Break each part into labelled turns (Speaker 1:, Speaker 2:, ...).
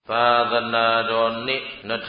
Speaker 1: သာသနာတော်နှစ်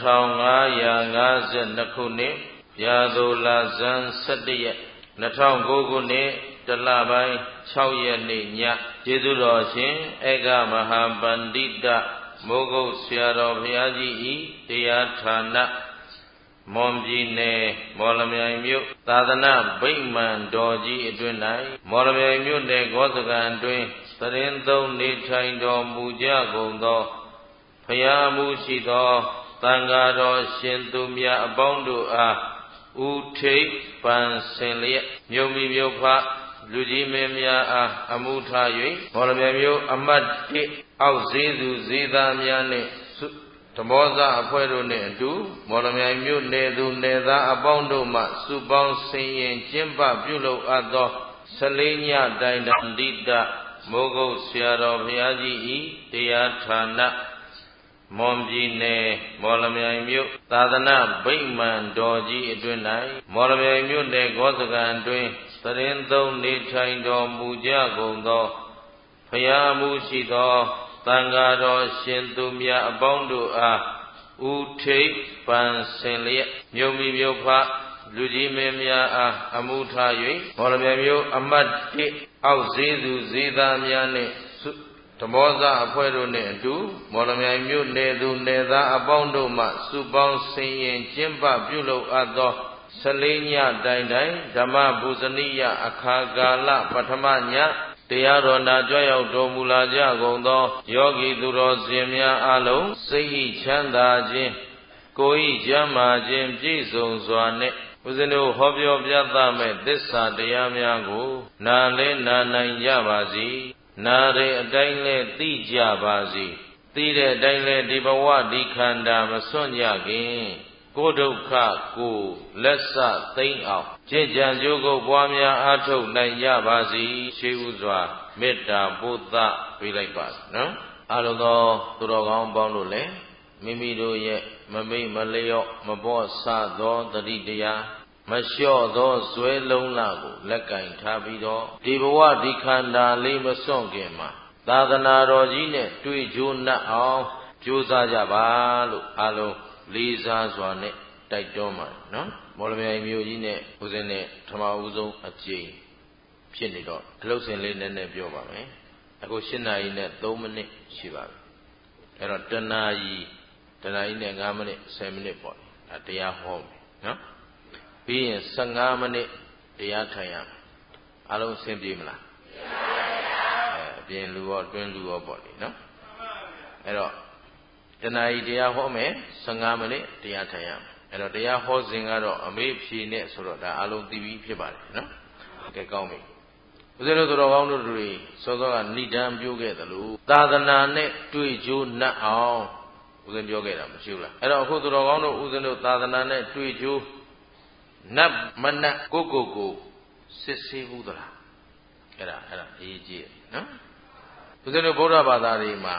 Speaker 1: 2552ခုနှစ်ရာသိုလဇန်17ရက်2009ခုနှစ်တလပိုင်း6ရက်နေ့ညကျေးဇူးတော်ရှင်ဧကမဟာပန္တိတမိုးကုတ်ဆရာတော်ဘုရားကြီးဤတရားဌာနမွန်ပြည်နယ်မော်လမြိုင်မြို့သာသနာဗိမာန်တော်ကြီးအတွင်၌မော်လမြိုင်မြို့နယ်ဂောစကံအတွင်သတင်းသုံးနေထိုင်တော်မူကြကုန်သောဖယားမှုရှိသောသံဃာတော်ရှင်သူမြတ်အပေါင်းတို့အားဥထိပ်ပန်ဆင်လျက်မြုံမီမြုပ်ဖလူကြီးမင်းများအားအမှုထား၍မော်လမြိုင်မြို့အမတ်1အောက်ဈေးသူဈေးသားများနှင့်ဓမ္မောဇအဖွဲ့တို့နှင့်အတူမော်လမြိုင်မြို့နယ်သူနယ်သားအပေါင်းတို့မှစုပေါင်းဆင်ရင်ကျင်းပပြုလုပ်အပ်သော14ညတိုင်တန်တိတမိုးကုတ်ဆရာတော်ဘုရားကြီးဤတရားဌာနမွန်ပြည်နယ်မော်လမြိုင်မြို့သာသနာဗိမာန်တော်ကြီးအတွင်၌မော်လမြိုင်မြို့နယ်ဂောစကံအတွင်သတင်းသုံးနေထိုင်တော်မူကြကုန်သောဖယားမှုရှိသောသံဃာတော်ရှင်သူမြတ်အပေါင်းတို့အားဥထိပ်ပန်ဆင်လျက်မြုံမီမြုပ်ဖလူကြီးမင်းများအားအမှုထား၍မော်လမြိုင်မြို့အမတ်1အောက်ဈေးသူဈေးသားများနှင့်ဓမ္မောဇအဖွဲ့တို့နှင့်အတူမော်လမြိုင်မြို့နယ်သူနယ်သားအပေါင်းတို့မှစုပေါင်းဆင်ရင်ကျင်းပပြုလုပ်အပ်သော14ညတိုင်တိုင်ဓမ္မပူဇနိယအခါကာလပထမညတရားတော်နာကြွရောက်တော်မူလာကြကုန်သောယောဂီသူတော်စင်များအလုံးစိတ်ဤချမ်းသာခြင်းကိုယ်ဤကျမ်းမာခြင်းပြည့်စုံစွာနှင့်ဦးဇင်းတို့ဟောပြောပြသမဲ့သစ္စာတရားများကိုနာလဲနာနိုင်ကြပါစေနာတဲ့အတိုင်းလဲသိကြပါစေသိတဲ့အတိုင်းလဲဒီဘဝဒီခန္ဓာမစွန့်ကြခင်ကိုဒုက္ခကိုလက်ဆသိမ့်အောင်ကျင့်ကြံကြိုးကိုပွားများအားထုတ်နိုင်ကြပါစေရှိဥစွာမေတ္တာပို့သပေးလိုက်ပါနော်အားလုံးသောသူတော်ကောင်းပေါင်းတို့လည်းမိမိတို့ရဲ့မမိတ်မလျော့မပေါ့ဆသောတတိတရားမလျှော့သောဇွဲလုံးလကိုလက်ကင်ထားပြီးတော့ဒီဘဝဒီခန္ဓာလေးမစွန့်ခင်မှာသာသနာတော်ကြီးနဲ့တွေ့ကြိုးနှက်အောင်ကြိုးစားကြပါလို့အားလုံးလေးစားစွာနဲ့တိုက်တွန်းပါတယ်နော်မော်လမြိုင်မြို့ကြီးနဲ့ဦးဇင်းနဲ့ထမဦးဆုံးအကျိန်ဖြစ်နေတော့အလုပ်စဉ်လေးနည်းနည်းပြောပါမယ်အခု7နာရီနဲ့3မိနစ်ရှိပါပြီအဲ့တော့တနာရီနဲ့5မိနစ်10မိနစ်ပေါ့ဒါတရားဟောမယ်နော်ပြီးရင်15မိနစ်တရားထိုင်ရမယ်အားလုံးအဆင်ပြေမလားအပြင်လူရောအတွင်းလူရောပေါ့လေနော်အဲ့တော့တနာရီတရားဟောမယ်15မိနစ်တရားထိုင်ရမယ်အဲ့တော့တရားဟောစဉ်ကတော့အမေးဖြေနဲ့ဆိုတော့ဒါအားလုံးသိပြီးဖြစ်ပါတယ်နော်ကဲကောင်းပြီဦးဇင်းတို့တော်ကောင်းတို့တွေစောစောကဏိဒံပြောခဲ့သလိုသာသနာနဲ့တွေ့ကြိုးနှက်အောင်ဦးဇင်းပြောခဲ့တာမရှိဘူးလားအဲ့တော့အခုတော်ကောင်းတို့ဦးဇင်းတို့သာသနာနဲ့တွေ့ကြိုးနတ်မနတ်ကိုစစ်ဆေးဘူးသလားအဲ့ဒါအရေးကြီးတယ်နော်ဦးဇင်းတို့ဗုဒ္ဓဘာသာတွေမှာ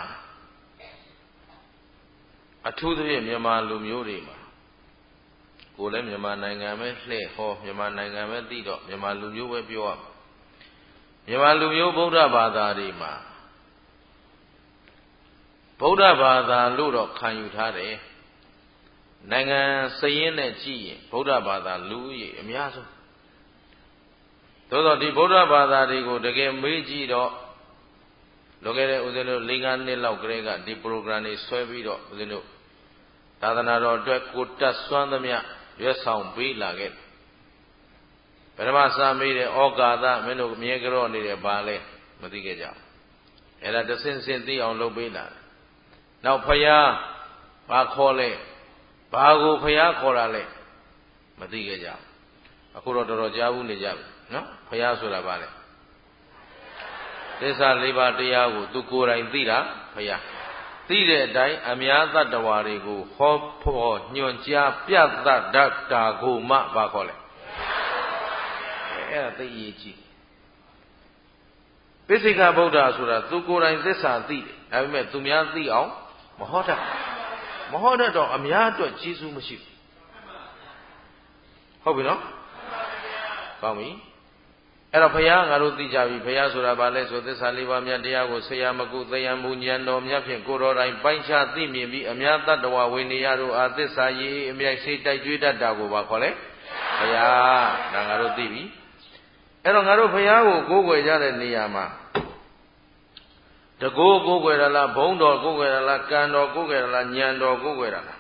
Speaker 1: အထူးသဖြင့်မြန်မာလူမျိုးတွေမှာကိုယ်လည်းမြန်မာနိုင်ငံပဲလှည့်ဟောမြန်မာနိုင်ငံပဲသိတော့မြန်မာလူမျိုးပဲပြောရမြန်မာလူမျိုးဗုဒ္ဓဘာသာတွေမှာဗုဒ္ဓဘာသာလို့တော့ခံယူထားတယ်နိုင်ငံစည်ရင်းနဲ့ကြည့်ရင်ဗုဒ္ဓဘာသာလူကြီးအများဆုံးသို့သောဒီဗုဒ္ဓဘာသာတွေကိုတကယ်မေးကြည့်တော့လောကတဲ့ဦးဇင်းတို့၄-၅နှစ်လောက်ကလေးကဒီ program တွေဆွဲပြီးတော့ဦးဇင်းတို့သာသနာတော်အတွက်ကိုတက်စွမ်းသမျှရွတ်ဆောင်ပေးလာခဲ့ပထမစာမေးတဲ့ဩကာသမင်းတို့မြဲကြော့နေတယ်ဘာလဲမသိခဲ့ကြဘူးအဲ့ဒါတဆင့်ဆင့်သိအောင်လုပ်ပေးလာတယ်နောက်ဖယားဘာခေါ်လဲဘာကိုဖယားခေါ်တာလဲမသိခဲ့ကြဘူးအခုတော့တော်တော်ကြားဘူးနေကြပြီနော်ဖယားဆိုတာဘာလဲသစ္စာ၄ပါးတရားကိုသူကိုယ်တိုင်သိတာဖယားသိတဲ့အတိုင်းအများသတ္တဝါတွေကိုဟောဖို့ညွှန်ကြားပြသတတ်တာကိုမှဘာခေါ်လဲအဲ့ဒါသိရေးကြည့်ပိစိကဗုဒ္ဓဆိုတာသူကိုယ်တိုင်သစ္စာသိတယ်ဒါပေမဲ့သူများသိအောင်မဟောတတ်တော့အများအတွက်ကျေးဇူးမရှိဘူးဟုတ်ပြီနော်ကောင်းပြီအဲ့တော့ဘုရားငါတို့သိကြပြီဘုရားဆိုတာဘာလဲဆိုသစ္စာလေးပါးမြတ်တရားကိုဆရာမကုသိယံမူဉာဏ်တော်မြတ်ဖြင့်ကိုယ်တော်တိုင်ပိုင်းခြားသိမြင်ပြီးအများတတ္တဝဝိနည်းရတို့အားသစ္စာရေးအမြိုက်စိတ်တိုက်ကြွေးတတ်တာကိုပါခေါ်လဲဘုရားဒါငါတို့သိပြီအဲ့တော့ငါတို့ဘုရားကိုကိုးကွယ်ကြတဲ့နေရာမှာတကိုးကိုးကွယ်ရလားဘုံတော်ကိုးကွယ်ရလားကံတော်ကိုးကွယ်ရလားဉာဏ်တော်ကိုးကွယ်ရလား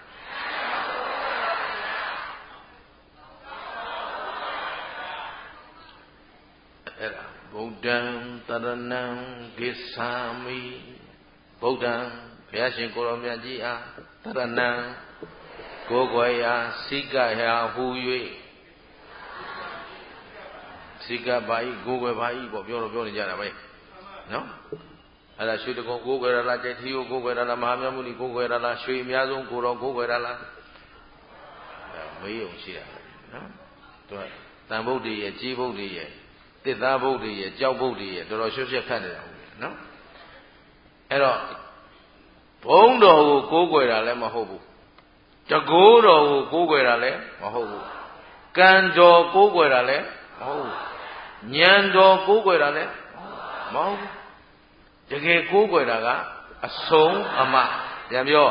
Speaker 1: အဲ့ဒါဗုဒ္ဓံတရဏံဂစ္ဆာမိဗုဒ္ဓံဘုရားရှင်ကိုရောမြတ်ကြီးအားတရဏံကိုးကွယ်ရာစိကရာဟူ၍စိကဘာဤကိုးကွယ်ဘာဤပေါ့ပြောနေကြတာပဲနော်အဲ့ဒါရွှေတကုံကိုးကွယ်ရလားကြိုက်ထီကိုကိုးကွယ်ရလားမဟာမြတ်မုနီကိုးကွယ်ရလားရွှေအများဆုံးကိုတော်ကိုးကွယ်ရလားမေးုံရှိတာနော်သူကတန်ဗုဒ္ဓရဲ့ကြီးဗုဒ္ဓရဲ့တစ်သားဗုဒ္ဓရဲ့ကြောက်ဗုဒ္ဓရဲ့တော်တော်ရွှတ်ရွှတ်ခတ်နေတာဟုတ်နော်အဲ့တော့ဘုံတော်ကိုကိုးကွယ်တာလည်းမဟုတ်ဘူးတကိုးတော်ကိုကိုးကွယ်တာလည်းမဟုတ်ဘူးကံတော်ကိုးကွယ်တာလည်းမဟုတ်ဘူးဉာဏ်တော်ကိုးကွယ်တာလည်းမဟုတ်ဘူးတကယ်ကိုးကွယ်တာကအဆုံးအမပြန်ပြော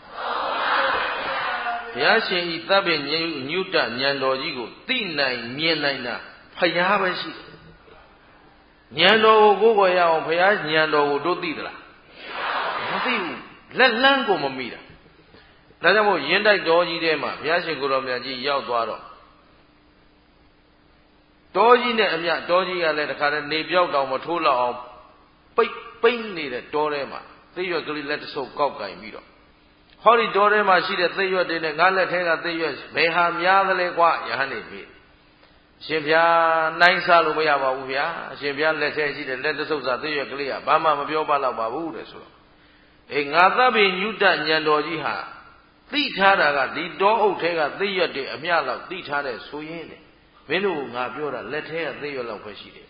Speaker 1: ဘုရားရှင်ဤသဗ္ဗညုတဉာဏ်တော်ကြီးကိုသိနိုင်မြင်နိုင်တာဘုရားပဲရှိဉာဏ်တော်ကိုကိုးကွယ်ရအောင်ဘုရားဉာဏ်တော်ကိုတို့သိသလားမသိဘူးလက်လန်းကိုမမိတာဒါကြောင့်မို့ယင်းတိုက်တော်ကြီးထဲမှာဘုရားရှင်ကိုယ်တော်မြတ်ကြီးရောက်သွားတော့တော်ကြီးနဲ့အမြတော်ကြီးကလည်းတခါတည်းနေပြောက်တောင်မထိုးလောက်အောင်ပိတ်နေတဲ့တောထဲမှာသိရွက်ကလေးလက်တဆုပ်ကောက်ကင်ပြီးတော့ဟောဒီတောထဲမှာရှိတဲ့သိရွက်တွေနဲ့ငါလက်ထဲကသိရွက်ဘယ်ဟာများသလဲကွာယဟန်နေပြီအရှင်ဘုရားနိုင်စားလို့မရပါဘူးဗျာအရှင်ဘုရားလက်ထဲရှိတဲ့လက်တဆုပ်စာသိရွက်ကလေးကဘာမှမပြောပါတော့ပါဘူးတဲ့ဆိုတော့အေးငါသဗ္ဗညုတဉာဏ်တော်ကြီးဟာသိထားတာကဒီတောအုပ်ထဲကသိရွက်တွေအမျှလောက်သိထားတဲ့ဆိုရင်းတဲ့မင်းတို့ငါပြောတာလက်ထဲကသိရွက်လောက်ပဲရှိတယ်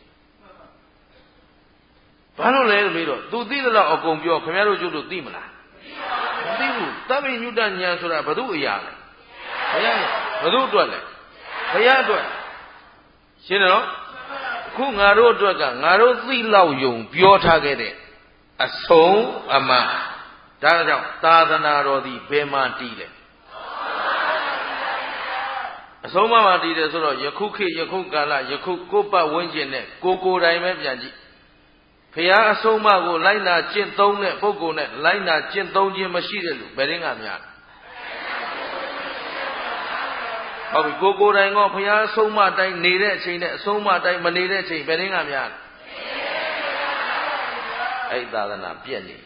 Speaker 1: ဘာလို့လဲမေးတော့ तू သိသလောက်အကုန်ပြောခင်ဗျားတို့ကျုပ်တို့သိမလားမသိဘူးသဗ္ဗညုတဉာဏ်ဆိုတာဘု து အရာလဲဘုရားဘု து အတွက်လဲဘုရားအတွက်ရှင်းတယ်နော်အခုငါတို့အတွက်ကငါတို့သိလောက်ယုံပြောထားခဲ့တဲ့အဆုံးအမဒါကြောင့်သာသနာတော်သည်ဘယ်မှာတည်လဲအဆုံးအမတည်တယ်ဆိုတော့ယခုခေတ်ယခုကာလယခုကိုယ်ပတ်ဝန်းကျင်နဲ့ကိုယ်တိုင်ပဲပြန်ကြည့်ဘုရားအဆုံးအမကိုလိုက်နာကျင့်သုံးတဲ့ပုဂ္ဂိုလ်နဲ့လိုက်နာကျင့်သုံးခြင်းမရှိတဲ့လူဘယ်ရင်းကများဟုတ်ပြီကိုယ်တိုင်ကဘုရားအဆုံးအမတိုင်းနေတဲ့အချိန်နဲ့အဆုံးအမတိုင်းမနေတဲ့အချိန်ဘယ်ရင်းကများအဲ့ဒီသာသနာပြည့်နေ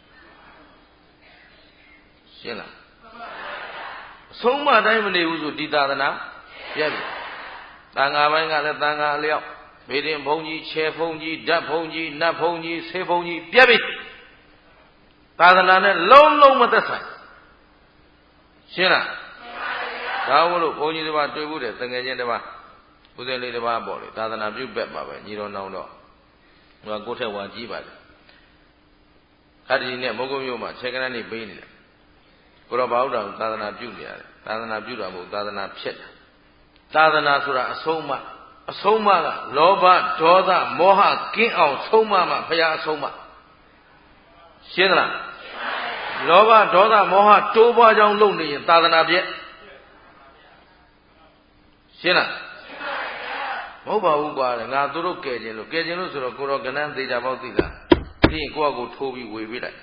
Speaker 1: ရှင်းလားအဆုံးအမတိုင်းမနေဘူးဆိုဒီသာသနာပြည့်ပြီသံဃာပိုင်းကလည်းသံဃာအလျောက်မေရင်ဘုံကြီးခြေဘုံကြီးဓာတ်ဘုံကြီးနတ်ဘုံကြီးဆေးဘုံကြီးပြည့်ပြီသာသနာနဲ့လုံးလုံးမသက်ဆိုင်ရှင်းလားဒါမို့လို့ဘုန်းကြီးတစ်ပါးတွေ့ဘူးတဲ့တငယ်ချင်းတစ်ပါးဦးဇင်းလေးတစ်ပါးပေါ့လေသာသနာပြုဘက်ပါပဲညီတော်နောင်တော့ဟိုကကိုယ်ထက်ဝါကြီးပါလေခတ္တိနဲ့မုတ်ကုတ်မြို့မှာခြေကနန်းနေပေးနေတယ်ကိုရောဘာဟုတ်တာသာသနာပြုနေရတယ်သာသနာပြုတာမဟုတ်သာသနာဖြစ်တာသာသနာဆိုတာအဆုံးအမကလောဘဒေါသမောဟကင်းအောင်ဆုံးမမှဘုရားအဆုံးမရှင်းသလားလောဘဒေါသမောဟတိုးပွားကြောင်းလုပ်နေရင်သာသနာပြည့်ရှင်းလားမဟုတ်ပါဘူးကွာငါတို့တို့ကဲခြင်းလို့ဆိုတော့ကိုရောကဏ္ဍသေးကြပေါ့သိလားပြီးရင်ကိုယ့်အကိုထိုးပြီးဝေပေးလိုက်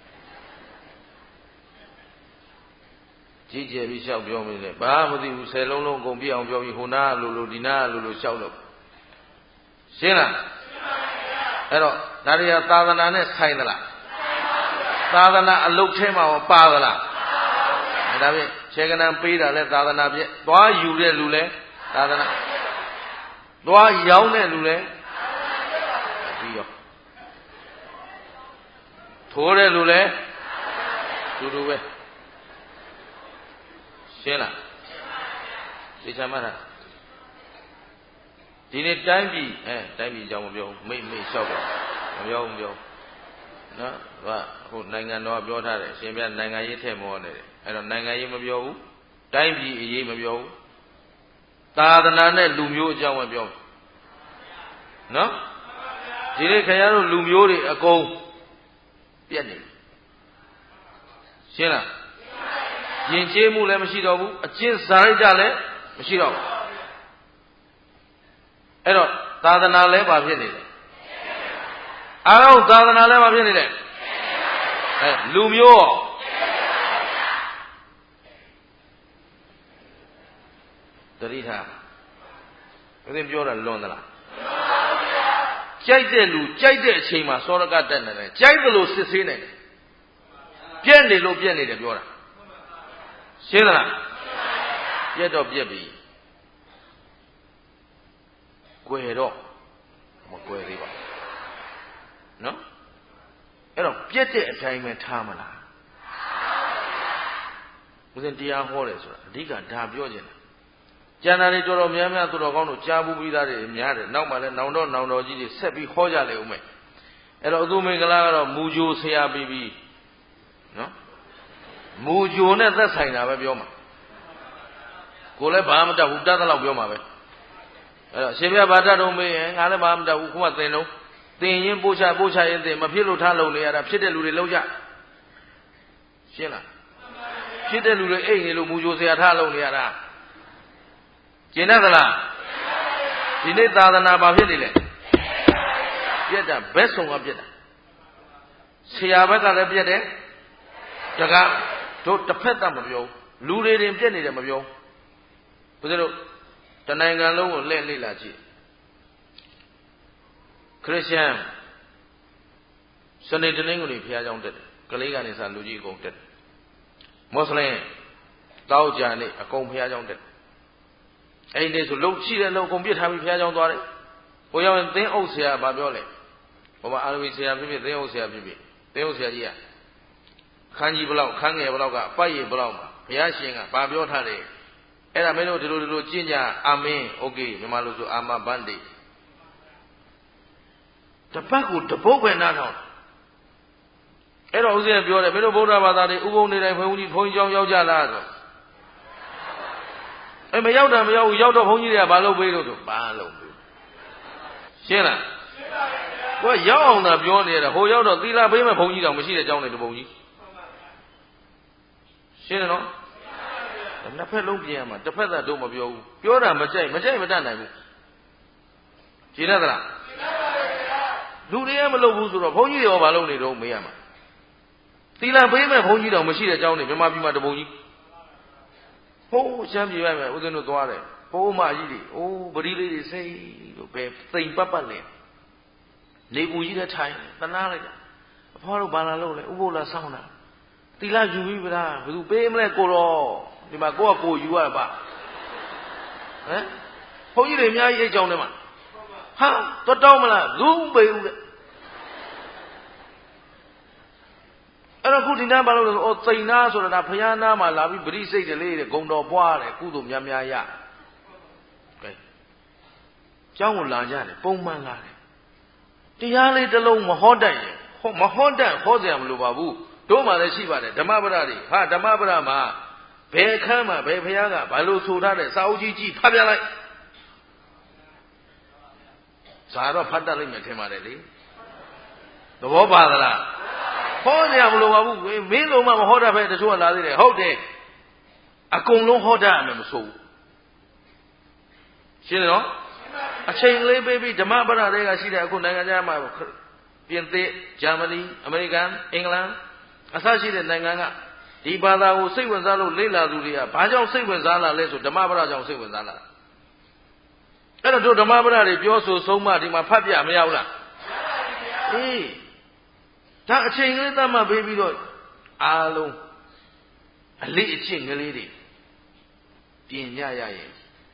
Speaker 1: ကြီးကျယ်ပြီးလျှောက်ပြောမိတယ်ဘာမှမသိဘူး10လုံးလုံးအကုန်ပြည့်အောင်ပြောပြီးဟိုနာလိုဒီနာလိုလျှောက်လို့ရှင်းလားအဲ့တော့ဒါတွေကသာသနာနဲ့ဆိုင်သလားသာသနာအလုတ်ထဲမှာပါသလားဒါဖြင့်ခြေကနံပေးတာလဲသာသနာပြည့်သွားယူတဲ့လူလဲသာသနာသွားရောင်းတဲ့လူလဲပြီးရောထိုးတဲ့လူလဲတူပဲရှင်းလားသိချင်မှာလားဒီနေ့တိုင်းပြည်အကြောင်းမပြောဘူးမိတ်လျှောက်တော့မပြောဘူးနော်ဟိုနိုင်ငံတော်ပြောထားတယ်အရှင်ဘုရားနိုင်ငံရေးထည့်မောနေတယ်အဲ့တော့နိုင်ငံရေးမပြောဘူးတိုင်းပြည်အရေးမပြောဘူးသာသနာနဲ့လူမျိုးအကြောင်းပဲပြောနော်ဒီနေ့ခင်ဗျားတို့လူမျိုးတွေအကုန်ပြက်နေရှင်းလားယဉ်ကျေးမှုလည်းမရှိတော့ဘူးအကျင့်စာရိတ္တလည်းမရှိတော့ဘူးအဲ့တော့သာသနာလည်းဘာဖြစ်နေလဲအားလုံးသာသနာလည်းဘာဖြစ်နေလဲလူမျိုးရောတတိထားဦးဇင်းပြောတာလွန်သလားကြိုက်တဲ့လူကြိုက်တဲ့အချိန်မှာစောရကတက်နေတယ်ကြိုက်တယ်လို့စစ်ဆေးနေတယ်ပြက်နေလို့ပြက်နေတယ်ပြောတာရှင်းသလားပြက်တော့ပြက်ပြီကွယ်တော့မကွယ်သေးပါနော်အဲ့တော့ပြက်တဲ့အတိုင်းပဲထားမလားဦးဇင်းတရားဟောတယ်ဆိုတာအဓိကဒါပြောချင်တယ်ကျန်တာတွေတော်တော်များများသူတော်ကောင်းတို့ကြားဘူးပြီးသားတွေများတယ်နောက်မှလည်းနောင်တော်ကြီးတွေဆက်ပြီးဟောကြလေဦးမယ်အဲ့တော့အသူမင်္ဂလာကတော့မူဂျိုဆရာပြီးပြီနော်မူဂျိုနဲ့သက်ဆိုင်တာပဲပြောမှာကိုလည်းဘာမှမတတ်ဘူးတတ်သလောက်ပြောမှာပဲအဲ့တော့ရှင်ပြဘာတတ်တော့မေးရင်ငါလည်းဘာမှမတတ်ဘူးခုမှသင်တော့သင်ရင်ပို့ချရင်သင်မဖြစ်လို့ထားလုံနေရတာဖြစ်တဲ့လူတွေလုံးကြရှင်းလားဖြစ်တဲ့လူတွေအိတ်နေလို့မူဂျိုဆရာထားလုံနေရတာကျင်တတ်သလားဒီနေ့သာသနာဘာဖြစ်နေလဲပြက်တာဘက်ဆုံးကပြက်တာဆရာဘက်ကလည်းပြက်တယ်တကားတို့တစ်ဖက်သက်မပြောလူတွေတင်ပြက်နေတယ်မပြောဘုရားတို့တနိုင်ငံလုံးကိုလှည့်လာကြည့်ခရစ်ယာန်စနေတနင်္ဂနွေဘုရားကျောင်းတက်တယ်ကလေးကနေစလူကြီးအကုန်တက်တယ်မွတ်စလင်တောက်ကြနေအကုန်ဘုရားကျောင်းတက်အဲ့ဒီဆိုလုံရှိတဲ့လုံကုန်ပြစ်ထားပြီးဘုရားကျောင်းသွားတယ်။ကိုရောက်ရင်သင်းအုပ်ဆရာဘာပြောလဲ။ဘောမအာရဗီဆရာဖြစ်ဖြစ်သင်းအုပ်ဆရာဖြစ်ဖြစ်သင်းအုပ်ဆရာကြီးကခန်းကြီးဘလောက်ခန်းငယ်ဘလောက်ကအပိုက်ရဘလောက်မှာဘုရားရှင်ကဘာပြောထားတယ်။အဲ့ဒါမင်းတို့ဒီလိုကျင့်ကြအာမင်โอเคမြန်မာလိုဆိုအာမဘန္တိတပတ်ကိုတပုတ်ပဲနားထောင်အဲ့တော့ဦးဇင်းပြောတယ်မင်းတို့ဗုဒ္ဓဘာသာတွေဥပုံနေတိုင်းဘုန်းကြီးကျောင်းရောက်ကြလားဆိုမရောက်တာမရောက်ဘူးရောက်တော့ဘုန်းကြီးတွေကဘာလုပ်ပေးလို့ဆိုဘာလုပ်ပေးရှင်းလားရှင်းပါပြီဗျာကိုရောက်အောင်သာပြောနေရတာဟိုရောက်တော့သီလပေးမဲ့ဘုန်းကြီးတောင်မရှိတဲ့ကျောင်းတွေတပုံကြီးရှင်းတယ်နော်နှစ်ဖက်လုံးပြင်ရမှာတစ်ဖက်သာတို့မပြောဘူးပြောတာမကြိုက်မတတ်နိုင်ဘူးရှင်းရသလားရှင်းပါပြီဗျာလူတွေကမလုပ်ဘူးဆိုတော့ဘုန်းကြီးတွေရောဘာလုပ်နေတော့မေးရမှာသီလပေးမဲ့ဘုန်းကြီးတောင်မရှိတဲ့ကျောင်းတွေမြန်မာပြည်မှာတပုံကြီးဟိုးချမ်းပြေးရမယ်ဦးဇင်းတို့သွားတယ်ဟိုးမကြီးတွေအိုးပရိလေးတွေစိတ်လို့ပဲသိမ်ပတ်လဲနေကူကြီးတဲ့ထိုင်တနာလိုက်တာအဖွားတို့ဘာလာလို့လဲဥပုသ်လာစောင်းတာသီလယူပြီးဗလားဘယ်သူပေးမလဲကိုတော့ဒီမှာကိုယူရပါဟမ်ဘုန်းကြီးတွေအများကြီးအိတ်ကြောင်းထဲမှာဟာတော့တောင်းမလားဘူးပေးဦးတဲ့အဲ့တော့ခုဒီနားဘာလို့လဲဆိုသိမ်နာဆိုတာဒါဘုရားနာမှာလာပြီးပရိစိတ်တလေးတဲ့ဂုံတော်ပွားတယ်ကုသိုလ်များများရကဲကျောင်းကိုလာကြတယ်ပုံမှန်လာတယ်တရားလေးတစ်လုံးမဟောတတ်ရင်မဟောတတ်ဟောစရာမလိုပါဘူးတို့မှလည်းရှိပါတယ်ဓမ္မပဒတွေဟာဓမ္မပဒမှာဘယ်ခမ်းမှာဘယ်ဘုရားကဘာလို့ဆိုထားတဲ့စာအုပ်ကြီးဖတ်ပြလိုက်ဇာတော့ဖတ်တတ်လိမ့်မယ်ထင်ပါတယ်လေသဘောပါသလားဟောစရာမလိုပါဘူးမင်းလုံးမဟောတတ်ပဲတချို့ကလာသေးတယ်ဟုတ်တယ်အကုန်လုံးဟောတတ်ရမယ်မဆိုဘူးရှင်းတယ်နော်အချိန်လေးပေးပြီးဓမ္မပဒတွေကရှိတဲ့အခုနိုင်ငံခြားမှာပြင်သစ်ဂျာမနီအမေရိကန်အင်္ဂလန်အစရှိတဲ့နိုင်ငံကဒီဘာသာကိုစိတ်ဝင်စားလို့လေ့လာသူတွေကဘာကြောင့်စိတ်ဝင်စားလာလဲဆိုဓမ္မပဒကြောင့်စိတ်ဝင်စားလာအဲ့တော့တို့ဓမ္မပဒတွေပြောဆိုဆုံးမဒီမှာဖတ်ပြမရဘူးလားအေးဒါအချိန်ကလေးသတ်မှတ်ပေးပြီးတော့အားလုံးအလေးအကျင့်ကလေးတွေပြင်ကြရရဲ့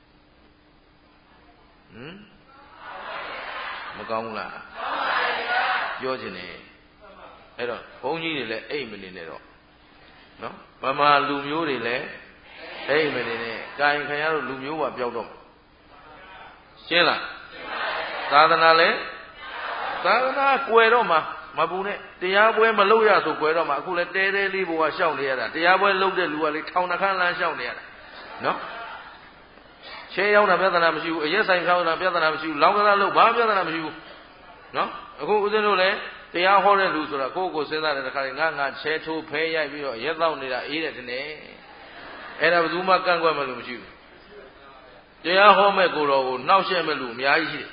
Speaker 1: မကောင်းဘူးလားပြောချင်တယ်အဲ့တော့ဘုန်းကြီးတွေလည်းအိမ်မနေနဲ့တော့နော်ဗမာလူမျိုးတွေလည်းအိမ်မနေနဲ့ကာယခံရတော့လူမျိုးပါပြောက်တော့ရှင်းလားသာသနာလည်းသာသနာကွယ်တော့မှာမပူနဲ့တရားပွဲမလုပ်ရဆိုကွယ်တော့မှာအခုလည်းတဲလေးဘုရားရှောက်နေရတာတရားပွဲလုပ်တဲ့လူကလေထောင်နှခမ်းလမ်းရှောက်နေရတာနော်ရှဲရောက်တာပြဿနာမရှိဘူးအရက်ဆိုင်ဖြောင်းတာပြဿနာမရှိဘူးလောင်းကစားလို့ဘာပြဿနာမရှိဘူးနော်အခုဦးဇင်းတို့လည်းတရားဟောတဲ့လူဆိုတာကိုယ့်ကိုစဉ်းစားတဲ့ခါငါချဲထိုးဖဲရိုက်ပြီးတော့ရက်တော့နေတာအေးတယ်တဲ့နဲ့အဲ့ဒါဘယ်သူမှကန့်ကွက်မလို့မရှိဘူးတရားဟောမဲ့ကိုတော်ကိုနှောက်ယှက်မဲ့လူအများကြီး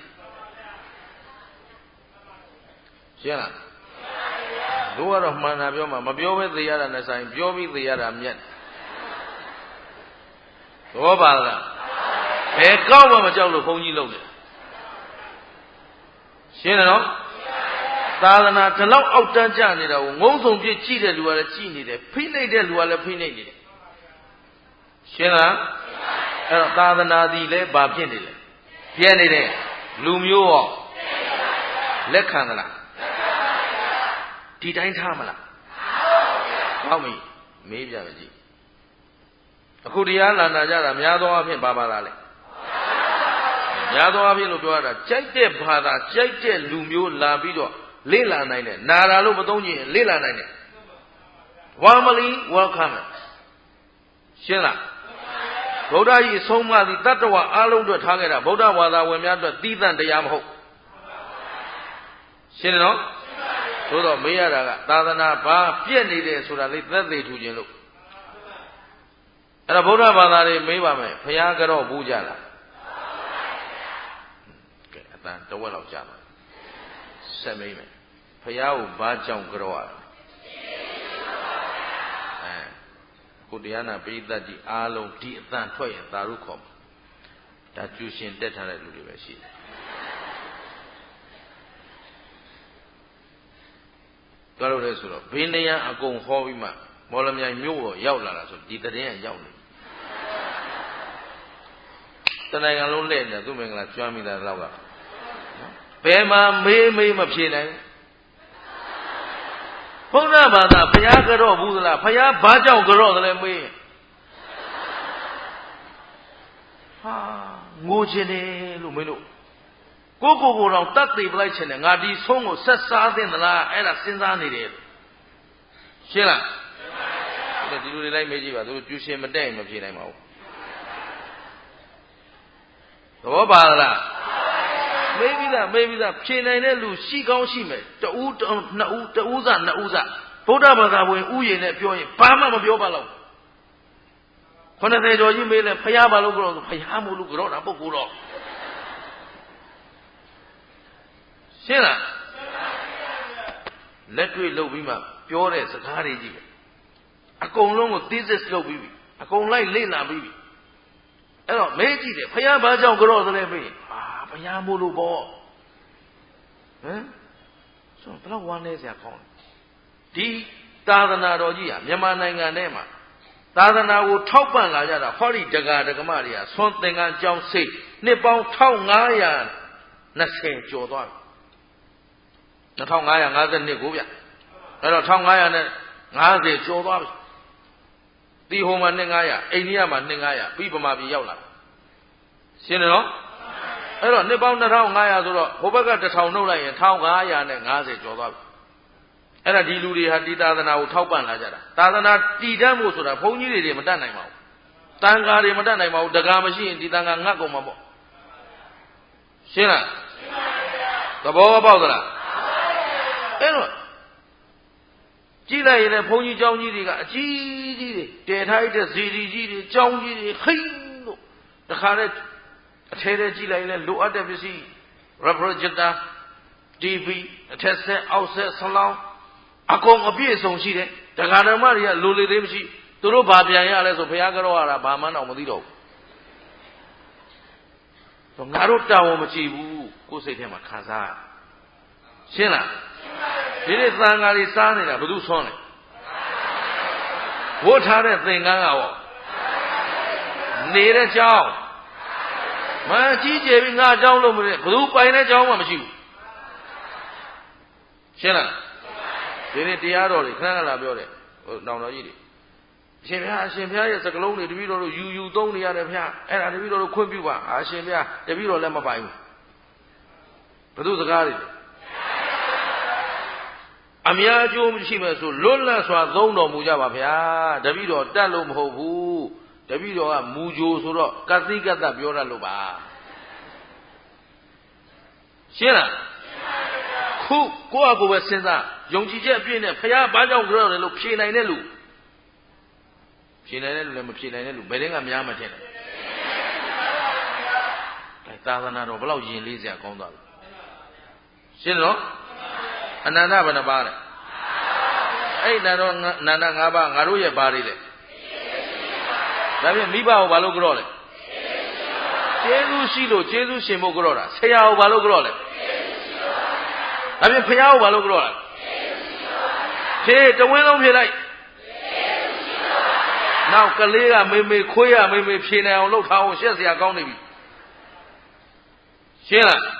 Speaker 1: ရှိတယ်ရှင်းလားတို့ကတော့မှန်တာပြောမှမပြောဘဲသိရတာနဲ့ဆိုင်ပြောပြီးသိရတာမြတ်သဘောပါလားဘယ်ကောက်မှမကြောက်လို့ဘုန်းကြီးလုပ်တယ်ရှင်းတယ်နော်သာသနာဒီလောက်အောက်တန်းကျနေတာကိုငုံဆုံပြည့်ကြည့်တဲ့လူကလည်းကြည့်နေတယ်ဖိနှိပ်တဲ့လူကလည်းဖိနှိပ်နေတယ်ရှင်းလားအဲ့တော့သာသနာသည်လည်းဘာဖြစ်နေလဲပြည့်နေတဲ့လူမျိုးရောလက်ခံသလားဒီတိုင်းထားမလားဟုတ်ပြီမေးပြပါကြည့်အခုတရားလာနာကြတာများသောအားဖြင့်ဘာပါလားလဲများသောအားဖြင့်လို့ပြောရတာကြိုက်တဲ့ဘာသာကြိုက်တဲ့လူမျိုးလာပြီးတော့လေ့လာနိုင်တယ်နာတာလို့မသုံးကြည့်ရင်လေ့လာနိုင်တယ် warmly welcome ရှင်းလားဗုဒ္ဓကြီးအဆုံးအမသည်တတ္တဝါအလုံးအတွက်ထားခဲ့တာဗုဒ္ဓဘာသာဝင်များအတွက်သီးသန့်တရားမဟုတ်ရှင်းတယ်နော်သို့တော့မေးရတာကသာသနာဘာပြည့်နေတယ်ဆိုတာလေးသက်သေထူခြင်းလို့အဲ့ဒါဗုဒ္ဓဘာသာတွေမေးပါမယ်ဘုရားကတော့ဘူးကြလားကဲအတန်တဝက်လောက်ကြာပါဆက်မေးမယ်ဘုရားကိုဘာကြောင့်ကြောက်ရလဲကိုတရားနာပိဋကကြီးအားလုံးဒီအတန်ထွက်ရင်သာရုခေါ်မှာဒါကျူရှင်တက်ထားတဲ့လူတွေပဲရှိတယ်ကြလို့လဲဆိုတော့ဘေးနေရန်အကုန်ဟောပြီးမှမော်လမြိုင်မြို့ကိုရောက်လာတာဆိုဒီတရင်ကရောက်နေတနိုင်ငံလုံးလဲနေသူ့မင်္ဂလာကျွမ်းမိတာတော့ကဘယ်မှာမေးမဖြေနိုင်ဘုရားဘာသာဘုရားကြော့ဘူးသလားဘုရားဘာကြောင့်ကြော့တယ်လဲမေးဟာငိုချင်တယ်လို့မင်းတို့ကိုတော့တတ်သိပလိုက်ချင်တယ်ငါဒီဆုံးကိုဆက်စားသင့်သလားအဲ့ဒါစဉ်းစားနေတယ်ရှင်းလားဒီလိုတွေလိုက်မေးကြည့်ပါသူကျူရှင်မတက်ရင်မဖြေနိုင်ပါဘူးသဘောပါလားမေးပြီးသားဖြေနိုင်တဲ့လူရှိကောင်းရှိမယ်တဦးနှစ်ဦးတဦးစနှစ်ဦးစဗုဒ္ဓဘာသာဝင်ဥယျာဉ်နဲ့ပြောရင်ဘာမှမပြောပါတော့90ကျော်ကြီးမေးလဲဖယားဘာလို့ကြောတော့ဖယားမို့လို့ကြောတာပုဂ္ဂိုလ်တော့ရှင်းလားလက်တွေ့လုပ်ပြီးမှပြောတဲ့စကားတွေကြီးပဲအကုန်လုံးကို thesis လုပ်ပြီးပြီအကုန်လိုက်လေ့လာပြီးပြီအဲ့တော့မေးကြည့်တယ်ဖယားဘာကြောင့်ကြောသလဲမေးဘုရားမို့လို့ပေါ့ဟမ်ဆိုတော့ဘယ်တော့ဝမ်းနေစရာကောင်းလဲဒီသာသနာတော်ကြီးဟာမြန်မာနိုင်ငံထဲမှာသာသနာကိုထောက်ပံ့လာကြတာဟောဒီဒကာဒကမတွေကဆွန်သင်္ကန်းကျောင်းစိတ်နှစ်ပေါင်း1520ကျော်သွားပြီ2552ကိုဗျအဲ့တော့1550ကျော်သွားပြီတီဟိုမှာ2500အိန္ဒိယမှာ2500ပြီးဗမာပြည်ရောက်လာရှင်းတယ်နော်အဲ့တော့နှစ်ပေါင်း2500ဆိုတော့ဟိုဘက်က1000နှုတ်လိုက်ရင်1550ကျော်သွားပြီအဲ့ဒါဒီလူတွေဟာဒီသာသနာကိုထောက်ပံ့လာကြတာသာသနာတည်တတ်မှုဆိုတာဘုန်းကြီးတွေမတတ်နိုင်ပါဘူးတန်ဃာတွေမတတ်နိုင်ပါဘူးတကာမရှိရင်ဒီတန်ဃာငတ်ကုန်မှာပေါ့ရှင်းလားရှင်းပါဗျာသဘောပေါက်သလားအဲ့တော့ကြည့်လိုက်ရင်လည်းဘုန်းကြီးကျောင်းကြီးတွေကအကြီးကြီးတွေတည်ထားတဲ့ဇီဒီကြီးတွေကျောင်းကြီးတွေခိမ့်လို့တခါနဲ့အထဲထဲကြည့်လိုက်ရင်လည်းလိုအပ်တဲ့ပစ္စည်း refrigerator TV အထက်ဆက်အောက်ဆက်ဆလောင်းအကုန်အပြည့်အစုံရှိတယ်ဒကာဓမ္မတွေကလိုလေသေးမရှိသူတို့ဘာပြန်ရလဲဆိုဘုရားကြောရတာဘာမှတော့မသိတော့ဘူးငါတို့တာဝန်မကြည့်ဘူးကိုယ်စိတ်ထဲမှာခံစားရှင်းလားဒီနေ့သံဃာတွေစားနေတာဘယ်သူဆွမ်းလဲဝတ်ထားတဲ့သင်္ကန်းကရောနေတဲ့ကြောင်းမကြီးကျယ်ပြီးငါကြောင်းလို့မလဲဘယ်သူပိုင်တဲ့ကြောင်းမှမရှိဘူးရှင်းလားဒီနေ့တရားတော်တွေခဏခဏလာပြောတယ်ဟိုနောင်တော်ကြီးတွေအရှင်ဘုရားရဲ့စကလုံးတွေတပည့်တော်တို့ယူသုံးနေရတယ်ဗျာအဲ့ဒါတပည့်တော်တို့ခွင့်ပြုပါအရှင်ဘုရားတပည့်တော်လည်းမပိုင်ဘူးဘယ်သူစကားတွေလဲအများအကျိုးမရှိမဲ့ဆိုလွတ်လပ်စွာသုံးတော်မူကြပါဗျာတပည့်တော်တတ်လို့မဟုတ်ဘူးတတပည့်တော်ကမူဂျိုဆိုတော့ကတိကတ္တပြောရလို့ပါရှင်းလားခုကိုယ့်အကိုပဲစဉ်းစားယုံကြည်ချက်အပြည့်နဲ့ဖခင်ဘာကြောင့်ကြောက်တယ်လို့ဖြေနိုင်တဲ့လူလည်းမဖြေနိုင်တဲ့လူဘယ်တင်းကများမှထင်တယ်အဲသာသနာတော်ဘယ်လောက်ယဉ်လေးစရာကောင်းသွားပြီရှင်းနော်အနန္တဘယ်နှပါးလဲအဲ့နန္ဒ၅ပါးငါတို့ရဲ့ပါးလေးလေဒါဖြင့်မိဘကိုဘာလို့ကြော့လဲကျေးဇူးရှိလို့ကျေးဇူးရှင်ဖို့ကြော့တာဆရာကိုဘာလို့ကြော့လဲဒါဖြင့်ဖခင်ကိုဘာလို့ကြော့လဲဖြေတဝင်းလုံးဖြေလိုက်နောက်ကလေးကမေခွေးရမေဖြေနိုင်အောင်လုပ်ထားအောင်ရှက်စရာကောင်းနေပြီရှင်းလား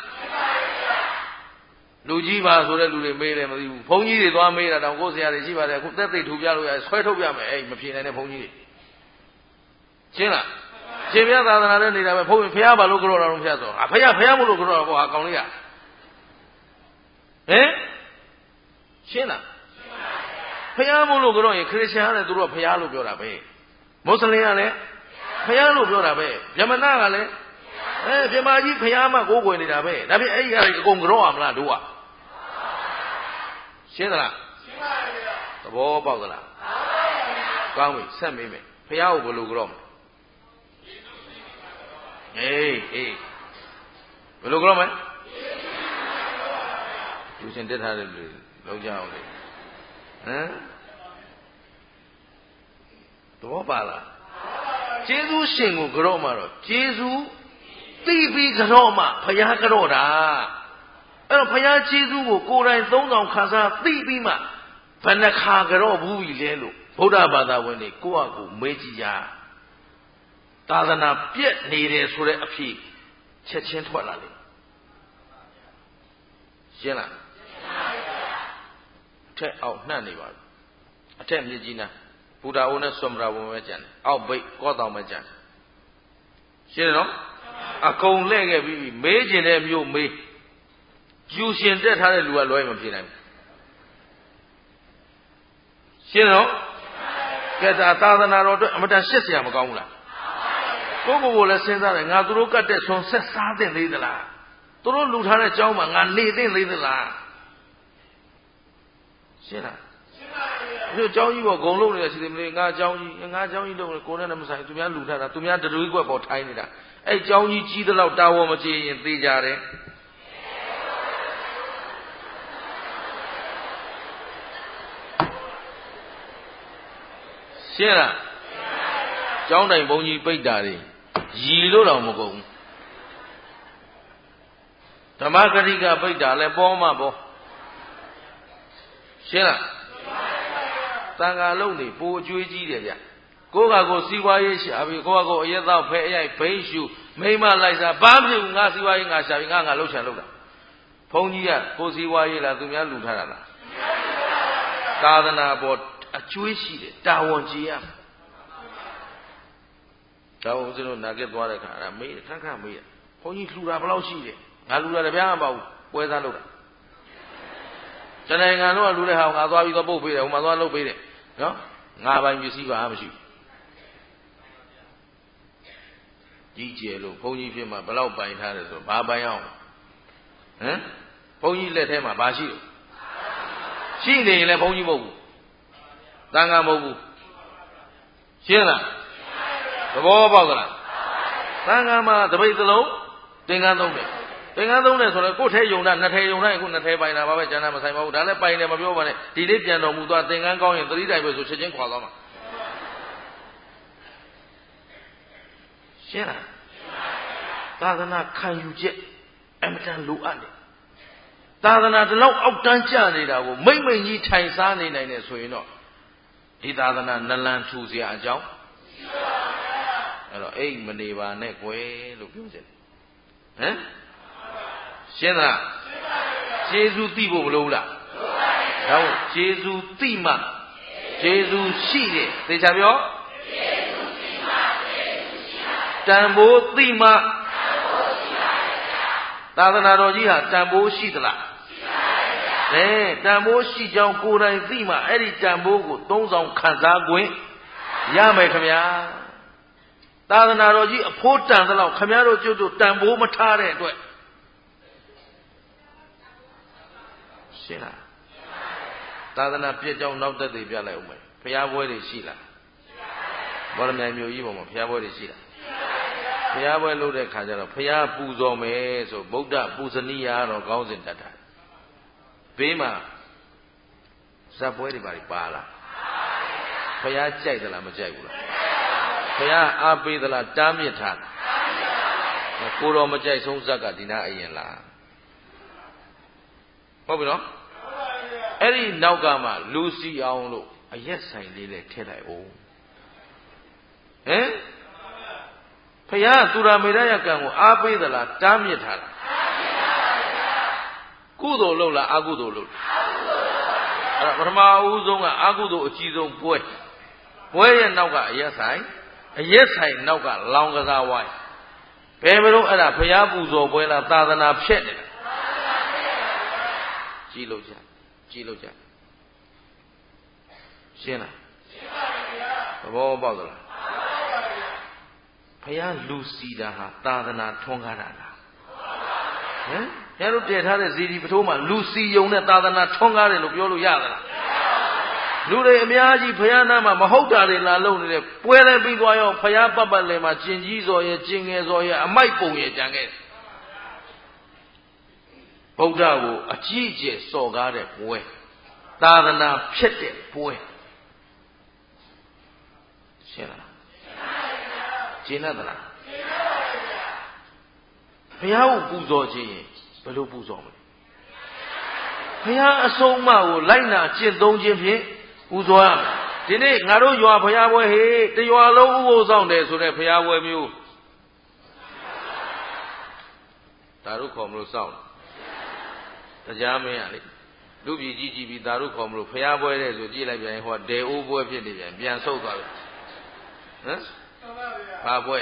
Speaker 1: လူကြီးပါဆိုတဲ့လူတွေမေးတယ်မသိဘူးဘုန်းကြီးတွေသွားမေးတာတောင်ကိုယ်ဆရာတွေရှိပါတယ်အခုသက်သိထူပြလို့ရဆွဲထုတ်ပြမယ်အဲ့မဖြေနိုင်တဲ့ဘုန်းကြီးတွေရှင်းလားရှင်ပြသာသနာနဲ့နေတာပဲဘုန်းကြီးဖះဘာလို့ကြောတာတော့ဖះဆိုဖះမို့လို့ကြောတာပေါ့ဟာကောင်းလေးကဟင်ရှင်းလားဖះမို့လို့ကြောရင်ခရစ်ယာန်ကလည်းသူတို့ကဖះလို့ပြောတာပဲမွတ်စလင်ကလည်းဖះလို့ပြောတာပဲဗြဟ္မဏကလည်းပြမကြီးဖះမကိုးကွယ်နေတာပဲဒါဖြင့်အဲ့ဒီအကုန်ကြောရမလားတို့ကရှင်းသလားရှင်းပါပြီသဘောပေါက်သလားကောင်းပြီဆက်မေးမယ်ဖះကိုဘယ်လိုကြောမလဲအေးဘယ်လိုကြောမလဲသူရှင်တက်ထားတဲ့လူလောက်ကြအောင်လေဟမ်သဘောပါလားကျေးဇူးရှင်ကိုကြောမှာတော့ကျေးဇူးသိပြီးကြောမှာဖះကြောတာအဲ့တော့ဖះကျေးဇူးကိုကိုယ်တိုင်သုံးဆောင်ခံစားသိပြီးမှဘယ်နှခါကြောဘူးပြီလဲလို့ဗုဒ္ဓဘာသာဝင်တွေကိုယ့်အကူမေးကြည့်ကြသာသနာပြည့်နေတယ်ဆိုတဲ့အဖြစ်ချက်ချင်းထွက်လာလိမ့်ရှင်းလားအထက်အောက်နှံ့နေပါဘူးအထက်မြစ်ကြီးနားဘုရားအိုးနဲ့ဆွမ်းမရာဘုံပဲကြံတယ်အောက်ဘိတ်ကောတောင်ပဲကြံတယ်ရှင်းတယ်နော်အကုန်လှည့်ခဲ့ပြီးမေးကျင်တဲ့မျိုးမေးယူရှင်တက်ထားတဲ့လူကလွယ်မဖြစ်နိုင်ဘူးရှင်းတယ်နော်ကဲဒါသာသနာတော်အတွက်အမတန်ရှစ်စရာမကောင်းဘူးလားကိုကိုလည်းစဉ်းစားတယ်ငါသူတို့ကတ်တဲ့ဆွန်ဆက်စားတဲ့သေးသလားသူတို့လူထားတဲ့เจ้าမှာငါနေတဲ့သေးသလားရှင်းလားရှင်းပါပြီဒီเจ้าကြီးပေါ်ဂုံလုံးနေတဲ့ရှိတယ်မလေးငါเจ้าကြီးလုံးကိုယ်နဲ့မဆိုင်သူများလူထားတာသူများတရွေးကွက်ပေါ်ထိုင်းနေတာအဲ့เจ้าကြီးကြီးသလောက်တာဝန်မကျေရင်သိကြတယ်ရှင်းလားကျောင်းတိုင်ဘုံကြီးပိတ်တာတွေရီလို့တော့မကုန်ဘူးဓမ္မဂရိကပိတ်တာလည်းပေါ်မှာပေါ့ရှင်းလားသံဃာလုံးတွေပိုအကျွေးကြီးတယ်ဗျကိုကကိုစီးပွားရေးရှာပြီးကိုကကိုအရက်တော့ဖဲအရိုက်ဘိန်းရှူမိမလိုက်စားဘာဖြစ်ဘူးငါစီးပွားရေးငါရှာပြီးငါလှုပ်ချင်လှုပ်တာဘုန်းကြီးကကိုစီးပွားရေးလားသူများလူထားတာလားသာသနာပေါ်အကျွေးရှိတယ်တာဝန်ကြီးရဒါဦးဇင်းတို့နာခဲ့သွားတဲ့ခါအဲ့မေးခန့်မေးတယ်ဘုန်းကြီးလှူတာဘယ်လောက်ရှိတယ်ငါလှူတာတပြားမပေါ့ပွဲစားလုပ်တာတနိုင်ငံတော့လှူတဲ့ဟာငါသွားပြီးတော့ပုတ်ပေးတယ်ဟိုမှာသွားလုပ်ပေးတယ်နော်ငါပိုင်ပစ္စည်းပါမရှိကြီးကျယ်လို့ဘုန်းကြီးဖြစ်မှာဘယ်လောက်ပိုင်ထားတယ်ဆိုဘာပိုင်အောင်ဟမ်ဘုန်းကြီးလက်ထဲမှာဘာရှိလို့ရှိနေရင်လည်းဘုန်းကြီးမဟုတ်ဘူးသံဃာမဟုတ်ဘူးရှင်းလားသဘောပေါက်သလားသံဃာမှာတပိတ်သလုံးသင်္ကန်းသုံးတယ်သင်္ကန်းသုံးတယ်ဆိုတော့ကိုယ်ထဲယုံတာနှစ်ထဲယုံတိုင်းအခုနှစ်ထဲပိုင်တာပါပဲကျန်တာမဆိုင်ပါဘူးဒါလည်းပိုင်တယ်မပြောပါနဲ့ဒီလေးပြန်တော်မူသွားသင်္ကန်းကောင်းရင်သတိတိုင်ပဲဆိုချက်ချင်းခွာသွားမှာရှင်းလားသာသနာခံယူချက်အမတန်လိုအပ်တယ်သာသနာဒီလောက်အောက်တန်းကျနေတာကိုမိမ့်ကြီးထိုင်စားနေနိုင်တယ်ဆိုရင်တော့ဒီသာသနာနလန်ထူစရာအကြောင်းအဲ့တော့အိတ်မနေပါနဲ့ကွယ်လို့ပြောချင်တယ်ဟမ်ရှင်းလားရှင်းပါပြီကျေးဇူးသိဖို့မလိုဘူးလားလိုပါပြီဒါဟုတ်ကျေးဇူးသိမှကျေးဇူးရှိတယ်သေချာပြောကျေးဇူးသိမှကျေးဇူးရှိတယ်တန်ဖိုးသိမှတန်ဖိုးရှိပါတယ်ဗျာသာသနာတော်ကြီးဟာတန်ဖိုးရှိသလားရှိပါတယ်ဗျာတန်ဖိုးရှိကြောင်းကိုယ်တိုင်သိမှအဲ့ဒီတန်ဖိုးကိုသုံးဆောင်ခံစား권ရမယ်ခင်ဗျာသာသနာတော်ကြီးအဖိုးတန်သလောက်ခမည်းတော်ကျွတ်တို့တန်ဖိုးမထားတဲ့အတွက်ရှင်းလားသာသနာပြည့်ကြောင်းနောက်သက်သေပြလိုက်ဦးမယ်ဘုရားပွဲတွေရှိလားဘောရမြိုင်မြို့ကြီးပေါ်မှာဘုရားပွဲတွေရှိလားဘုရားပွဲလုပ်တဲ့ခါကျတော့ဘုရားပူဇော်မယ်ဆိုဗုဒ္ဓပူဇနီးယာတော့ခေါင်းစဉ်တတ်တာဘေးမှာဇက်ပွဲတွေပါလားဘုရားကြိုက်သလားမကြိုက်ဘူးလားဘုရားအားပေးသလားတားမြစ်ထားကိုတော်မကြိုက်ဆုံးဇက်ကဒီနာအရင်လားဟုတ်ပြီနော်အဲ့ဒီနောက်ကမှလူစီအောင်လို့အရက်ဆိုင်လေးနဲ့ထည့်လိုက်အောင်ဟမ်ဘုရားသူရမေရယကံကိုအားပေးသလားတားမြစ်ထားလားကုသိုလ်လုပ်လားအကုသိုလ်လုပ်အဲ့ပထမဦးဆုံးကအကုသိုလ်အကြီးဆုံးပွဲရဲ့နောက်ကအရက်ဆိုင်နောက်ကလောင်ကစားဝိုင်းဘယ်မလို့အဲ့ဒါဘုရားပူဇော်ပွဲလားသာသနာဖြက်တယ်ကြည်လို့ကြရှင်းလားရှင်းပါပြီဗျာသဘောပေါက်သလားဘုရားလူစီတာဟာသာသနာထွန်းကားတာလားဟမ်ဘုရားတို့တည်ထားတဲ့ဇီဒီပထိုးမှာလူစီယုံနဲ့သာသနာထွန်းကားတယ်လို့ပြောလို့ရသလားလူတွေအများကြီးဘုရားနာမှာမဟုတ်တာတွေလာလုံနေတယ်ပွဲလဲပြီးသွားရောဘုရားပတ်ပတ်လည်မှာကျင်ကြီးစော်ရဲ့ကျင်ငယ်စော်ရဲ့အမိုက်ပုံရဲ့ကြံခဲ့ဗုဒ္ဓကိုအကြီးအကျယ်စော်ကားတဲ့ပွဲသာသနာဖြစ်တဲ့ပွဲရှင်းလားရှင်းပါပြီဗျာရှင်းသလားရှင်းပါပြီဗျာဘုရားကိုပူဇော်ခြင်းဘယ်လိုပူဇော်မလဲဘုရားအဆုံးအမကိုလိုက်နာကျင့်သုံးခြင်းဖြင့်ပူဇော်ရမယ်ဒီနေ့ငါတို့ရွာဘုရားပွဲဟေးတရွာလုံးဥပုသ်ဆောင်တယ်ဆိုတဲ့ဘုရားပွဲမျိုးဒါတို့ခေါ်မလို့စောင့်တရားမင်းရလေလူပြည်ကြီးပြီးဒါတို့ခေါ်မလို့ဘုရားပွဲတဲ့ဆိုကြည့်လိုက်ပြန်ဟောဒေအိုးပွဲဖြစ်နေပြန်ဆုတ်သွားပြီဟမ်ဘာပွဲ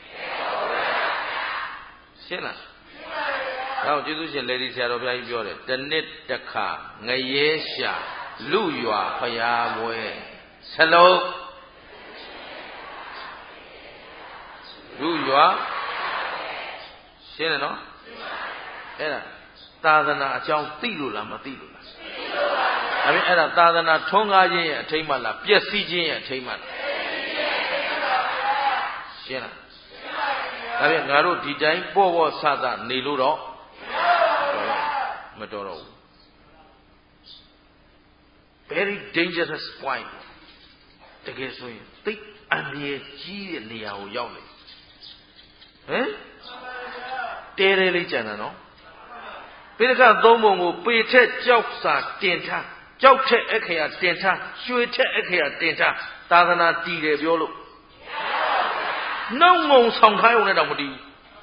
Speaker 1: ရှင်းလားတော့ကျေးဇူးရှင်လေဒီဆရာတော်ဘုရားကြီးပြောတယ်တနှစ်တစ်ခါငရဲရှာလူရွာဘုရားပွဲဆလုံးလူရွာရှင်းတယ်နော်အဲ့ဒါသာသနာအကြောင်းသိလို့လားမသိလို့လားဒါပြင်အဲ့ဒါသာသနာထွန်းကားခြင်းရဲ့အထိမ်းမှလားပျက်စီးခြင်းရဲ့အထိမ်းမှလားရှင်းလားဒါပြင်ငါတို့ဒီတိုင်းပေါ့ဆဆနေလို့တော့မတော်တော့ဘူး very dangerous point တကယ်ဆိုရင်သိအန္တရာယ်ကြီးတဲ့နေရာကိုရောက်နေဟမ်တဲလေးကြံတာနော်ပိဋကသုံးပုံကိုပေထက်ကြောက်စာတင်ထားကြောက်ထက်အခရာတင်ထားရွှေထက်အခရာတင်ထားသာသနာတည်တယ်ပြောလို့နှုတ်ငုံဆောင်ထားရုံနဲ့တော့မတည်ဘူး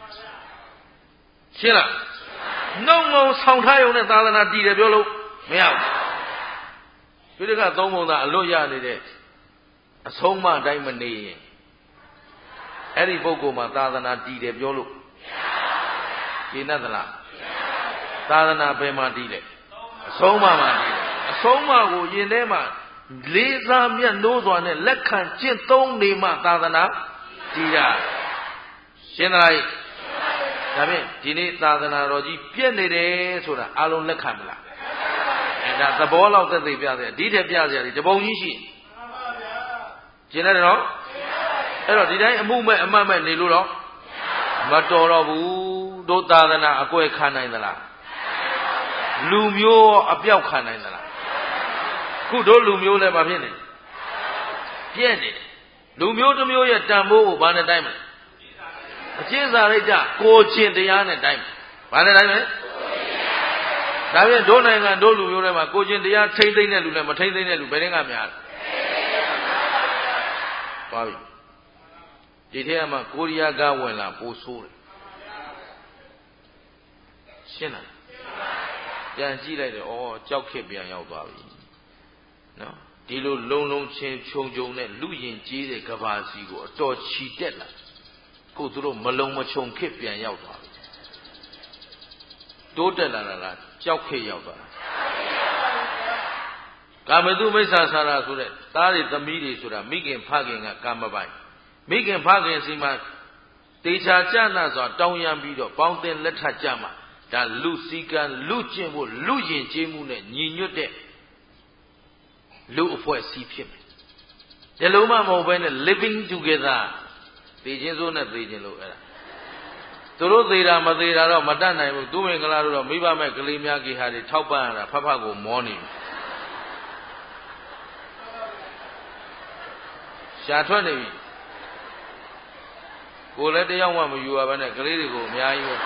Speaker 1: ရှင်းလားနှုတ်ငုံဆောင်ထားရုံနဲ့သာသနာတည်တယ်ပြောလို့မရဘူးပိဋကသုံးပုံသာအလွတ်ရနေတဲ့အဆုံးအမအတိုင်းမနေရင်အဲ့ဒီပုဂ္ဂိုလ်မှာသာသနာတည်တယ်ပြောလို့ရှင်းသလားသာသနာဘယ်မှာတည်လဲအဆုံးအမမှာတည်အဆုံးအမကိုယင်ထဲမှာလေးစားမြတ်နိုးစွာနဲ့လက်ခံကျင့်သုံးနေမှသာသနာတည်တာရှင်းသလားဒါဖြင့်ဒီနေ့သာသနာတော်ကြီးပြည့်နေတယ်ဆိုတာအလုံးလက်ခံမလားအဲဒါသဘောလောက်သက်သေပြတယ်ဒီထက်ပြစရာဒီတပုံကြီးရှိရှင်းတယ်နော်အဲ့တော့ဒီတိုင်းအမှုမဲ့အမှတ်မဲ့နေလို့တော့မတော်တော့ဘူးတို့သာသနာအကွဲခံနိုင်သလားလူမျိုးအပြောက်ခံနိုင်သလားခုတို့လူမျိုးလည်းမဖြစ်နေပြည့်နေတယ်လူမျိုးတစ်မျိုးရဲ့တန်ဖိုးကိုဘာနဲ့တိုင်းမလဲအကျဉ်းစာရိတ္တကိုချင်းတရားနဲ့တိုင်းဘာနဲ့တိုင်းမလဲဒါဖြင့်တို့နိုင်ငံတို့လူမျိုးတွေမှာကိုချင်းတရားထိမ့်သိမ့်တဲ့လူနဲ့မထိမ့်သိမ့်တဲ့လူဘယ်နှကများလဲပါပြီဒီထဲမှာကိုရီးယားကဝင်လာပိုးဆိုးတယ်ရှင်းလားပြန်ကြည့်လိုက်တယ်ဩကြောက်ခစ်ပြန်ရောက်သွားပြီနော်ဒီလိုလုံလုံချင်းခြုံခြုံနဲ့လူရင်ကြီးတဲ့ကဘာစီကိုအတော်ချီတက်လာကိုသူတို့မလုံမခြုံခစ်ပြန်ရောက်သွားပြီတိုးတက်လာတာကြောက်ခစ်ရောက်သွားတာကာမတုမိစ္ဆာစာရာဆိုတဲ့သားတွေသမီးတွေဆိုတာမိခင်ဖခင်ကကာမပိုင်မိခင်ဖခင်စီမှာတေချာကြနာစွာတောင်းရမ်းပြီးတော့ပေါင်းတင်လက်ထပ်ကြမှာဒါလူစည်းကမ်းလူကျင့်ဖို့လူယဉ်ကျေးမှုနဲ့ညီညွတ်တဲ့လူအဖွဲ့အစည်းဖြစ်မယ်ဒီလိုမှမဟုတ်ဘဲနဲ့ living together သိချင်းစိုးနဲ့သိချင်းလို့အဲ့ဒါသူတို့သေးတာမသေးတာတော့မတတ်နိုင်ဘူးသူမင်္ဂလာတို့တော့မိဘမဲ့ကလေးများကြီးဟာတွေထောက်ပံ့ရတာဖဖကိုမောနေပြီရှားထွက်နေပြီကိုယ်လည်းတယောက်မှမယူရဘဲနဲ့ကလေးတွေကိုအများကြီးပဲ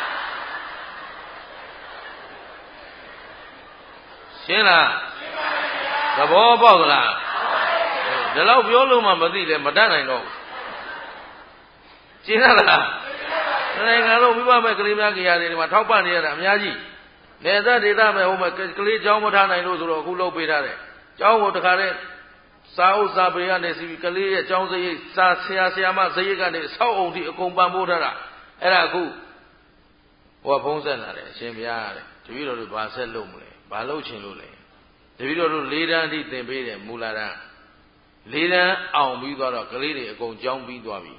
Speaker 1: ရှင်းလားသဘောပေါက်လားဒီလောက်ပြောလို့မှမသိလဲမတတ်နိုင်တော့ဘူးရှင်းလားနိုင်ငံလုံးမိဘမဲ့ကလေးများကြီးရတယ်ဒီမှာထောက်ပံ့နေရတာအများကြီးနေသက်ဒေသမဲ့ဟိုမဲ့ကလေးเจ้าမထားနိုင်လို့ဆိုတော့အခုလုပ်ပေးထားတယ်เจ้าကိုတခါတည်းစာအုပ်စာပေကနေစီကလေးရဲ့เจ้าစရိတ်စာဆရာမစရိတ်ကနေဆောက်အုံထိအကုန်ပံ့ပိုးထားတာအဲ့ဒါအခုဟိုကဖုံးဆက်လာတယ်အရှင်ဘုရားတဲ့တပည့်တော်တို့ဘာဆက်လုပ်မလဲဘာလုပ်ချင်လို့လဲတပည့်တော်တို့၄တန်းအထိသင်ပေးတယ်မူလာတန်း၄တန်းအောင်ပြီးသွားတော့ကလေးတွေအကုန်ကျောင်းပြီးသွားပြီ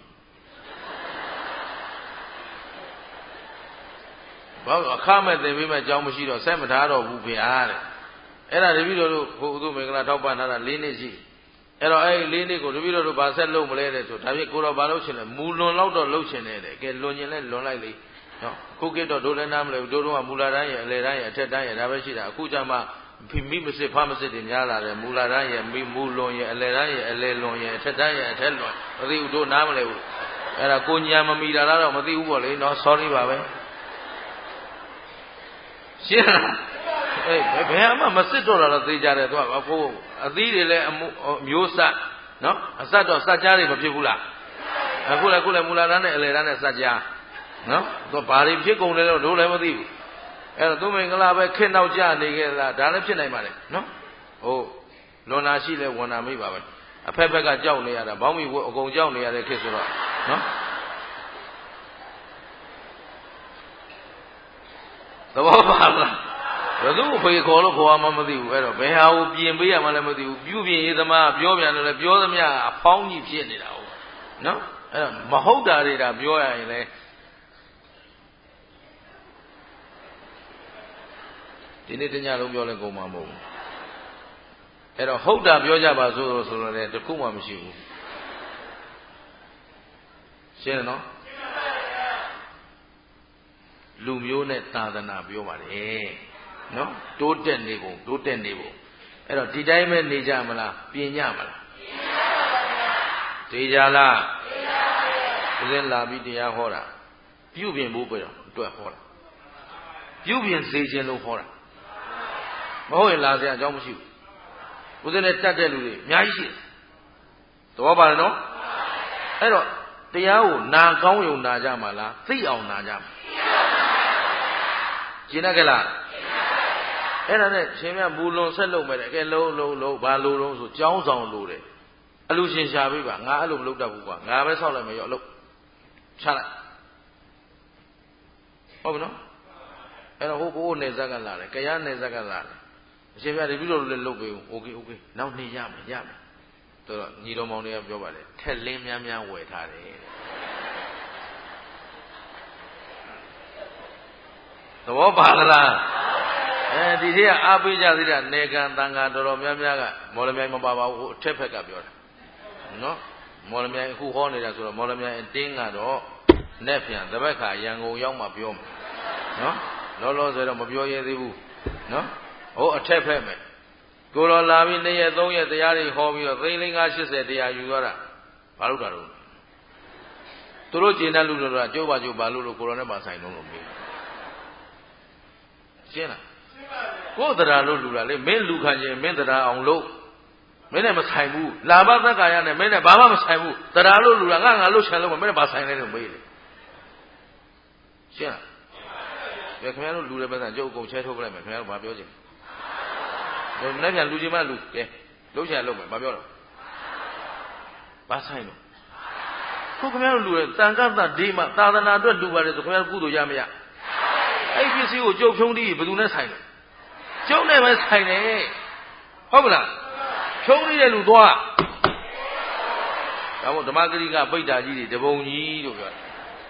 Speaker 1: ဘာအခမဲ့သင်ပေးမဲ့ကျောင်းမရှိတော့ဆက်မထားတော့ဘူးဗျာတဲ့အဲ့ဒါတပည့်တော်တို့ဘုသူမင်္ဂလာထောက်ပံ့ထားတာ၄နှစ်ရှိအဲ့တော့အဲ့ဒီ၄နှစ်ကိုတပည့်တော်တို့ဘာဆက်လုပ်မလဲတဲ့ဆိုဒါဖြင့်ကိုတော့ဘာလုပ်ချင်လဲမူလွန်လောက်တော့လုပ်ချင်တယ်တဲ့ကဲလွန်ကျင်လဲလွန်လိုက်လေနော်ခုကိတော့ဒိုလည်းနားမလဲဘူးတို့တော့ကမူလာတန်းရဲ့အလယ်တန်းရဲ့အထက်တန်းရဲ့ဒါပဲရှိတာအခုကျမှမိမစစ်ဖမစစ်တွေများလာတယ်မူလာတန်းရဲ့မူလွန်ရဲ့အလယ်တန်းရဲ့အလယ်လွန်ရဲ့အထက်တန်းရဲ့အထက်လွန်မသိဘူးတို့နားမလဲဘူးအဲ့ဒါကိုညာမမီတာလားတော့မသိဘူးပေါ့လေနော် sorry ပါပဲရှင်းလားအေးဘယ်မှမစစ်တော့တာတော့သိကြတယ်သူကကိုအသီးတွေလည်းမျိုးစနော်အစတော့စကြားတွေမဖြစ်ဘူးလားအခုလည်းမူလာတန်းနဲ့အလယ်တန်းနဲ့စကြားနော်သူဘာတွေဖြစ်ကုန်လဲတော့တို့လည်းမသိဘူးအဲ့တော့သူမင်္ဂလာပဲခင်းနောက်ကြနေခဲ့လားဒါလည်းဖြစ်နိုင်ပါလေနော်ဟုတ်လွန်နာရှိလဲဝန်နာမိပါပဲအဖက်ဖက်ကကြောက်နေရတာဘောင်းမီအကုန်ကြောက်နေရတဲ့ခေတ်ဆိုတော့နော်သဘောပါလားဘယ်သူ့ဖေခေါ်လို့ခေါ်မှမသိဘူးအဲ့တော့ဘယ်ဟာကိုပြင်ပေးရမှလည်းမသိဘူးပြုပြင်ရေးသမားပြောပြန်လို့လည်းပြောသမျှအဖောင်းကြီးဖြစ်နေတာဟုတ်နော်အဲ့တော့မဟုတ်တာတွေဒါပြောရရင်လည်းဒီနေ့တညလုံးပြောလဲကုန်မှာမဟုတ်ဘူးအဲ့တော့ဟုတ်တာပြောကြပါဆိုလို့လည်းတခုမှမရှိဘူးရှင်းနော်လူမျိုးနဲ့သာသနာပြောပါတယ်နော်တိုးတက်နေပုံအဲ့တော့ဒီတိုင်းပဲနေကြမလားပြင်ကြမလားသိကြလားသိကြပါဗျာဦးဇင်းလာပြီးတရားဟောတာပြုပြင်ဖို့ပဲအတွက်ဟောတာပြုပြင်စေခြင်းလို့ဟောတာမဟုတ်ရင်လာစရာအကြောင်းမရှိဘူးဦးဇင်းနဲ့တတ်တဲ့လူတွေအများကြီးရှိတယ်သဘောပါတယ်နော်အဲ့တော့တရားကိုနာကောင်းယုံနာကြမှာလားသိအောင်နာကြမှာရှင်းတတ်ကြလားအဲ့ဒါနဲ့ရှင်မြတ်မူလွန်ဆက်လုပ်မယ်တဲ့ကဲလုံးဘာလို့လုံးဆိုကြောင်းဆောင်လို့တယ်အလူရှင်ရှာပေးပါငါအဲ့လိုမလုပ်တတ်ဘူးကွာငါပဲဆောက်လိုက်မယ်ရောအလုပ်ချလိုက်ဟုတ်ပြီနော်အဲ့တော့ဟိုနေဇက်ကလာတယ်ကြရနေဇက်ကလာတယ်အရှင်မြတ်တပည့်တော်လည်းလုပ်ပေးဦးโอเคနောက်နေ့ရမယ်ဆိုတော့ညီတော်မောင်တွေကပြောပါတယ်ထက်လင်းများဝယ်ထားတယ်သဘောပါလားဒီထဲကအားပေးကြသေးတာနေကံတန်ခါတော်တော်များကမော်လမြိုင်မပါပါဘူးဟိုအထက်ဘက်ကပြောတာနော်မော်လမြိုင်အခုဟောနေတာဆိုတော့မော်လမြိုင်အတင်းကတော့နဲ့ပြန်တပတ်ခါရန်ကုန်ရောက်မှပြောမယ်နော်လောဆယ်တော့မပြောရဲသေးဘူးနော်ဟိုအထက်ဖက်မယ်ကိုတော်လာပြီး2ရက်3ရက်တရားတွေဟောပြီးတော့သိန်း580တရားယူသွားတာဘာလို့တာတော့သူတို့ကျင်တဲ့လူတွေကကြိုးပါဘာလို့ကိုတော်နဲ့ပါဆိုင်လုံးလို့မေးရှင်းလားကိုယ်တရားလို့လူတာလေမင်းလူခံခြင်းမင်းတရားအောင်လို့မင်းနဲ့မဆိုင်ဘူးလာဘသက်ကာယနဲ့မင်းနဲ့ဘာမှမဆိုင်ဘူးတရားလို့လူတာငါလို့ခြံလို့မင်းနဲ့ဘာဆိုင်လဲလို့မေးတယ်ရှင်းလားခင်ဗျားတို့လူတွေပဲဆန်ကျုပ်အကုန်ချဲထုတ်ပလိုက်မယ်ခင်ဗျားတို့ဘာပြောချင်လဲမနေ့ကလူချင်းမလူကဲလုံးချင်လုံးမယ်ဘာပြောတော့ဘာဆိုင်လို့ခုခင်ဗျားတို့လူတွေတန်ခါသဒေးမှသာသနာအတွက်လူပါတယ်ဆိုခင်ဗျားတို့ကုသိုလ်ရမရအဲ့ဒီပစ္စည်းကိုကျုပ်ဖြုံးပြီးဘယ်သူနဲ့ဆိုင်လဲကျုပ်နဲ့ပဲဆိုင်တယ်ဟုတ်ကလားဖြုံးနေတဲ့လူသွားဒါဒါမို့ဓမ္မဂရိကပိဋ္ဌာကြီးတွေတပုံကြီးလို့ပြောတယ်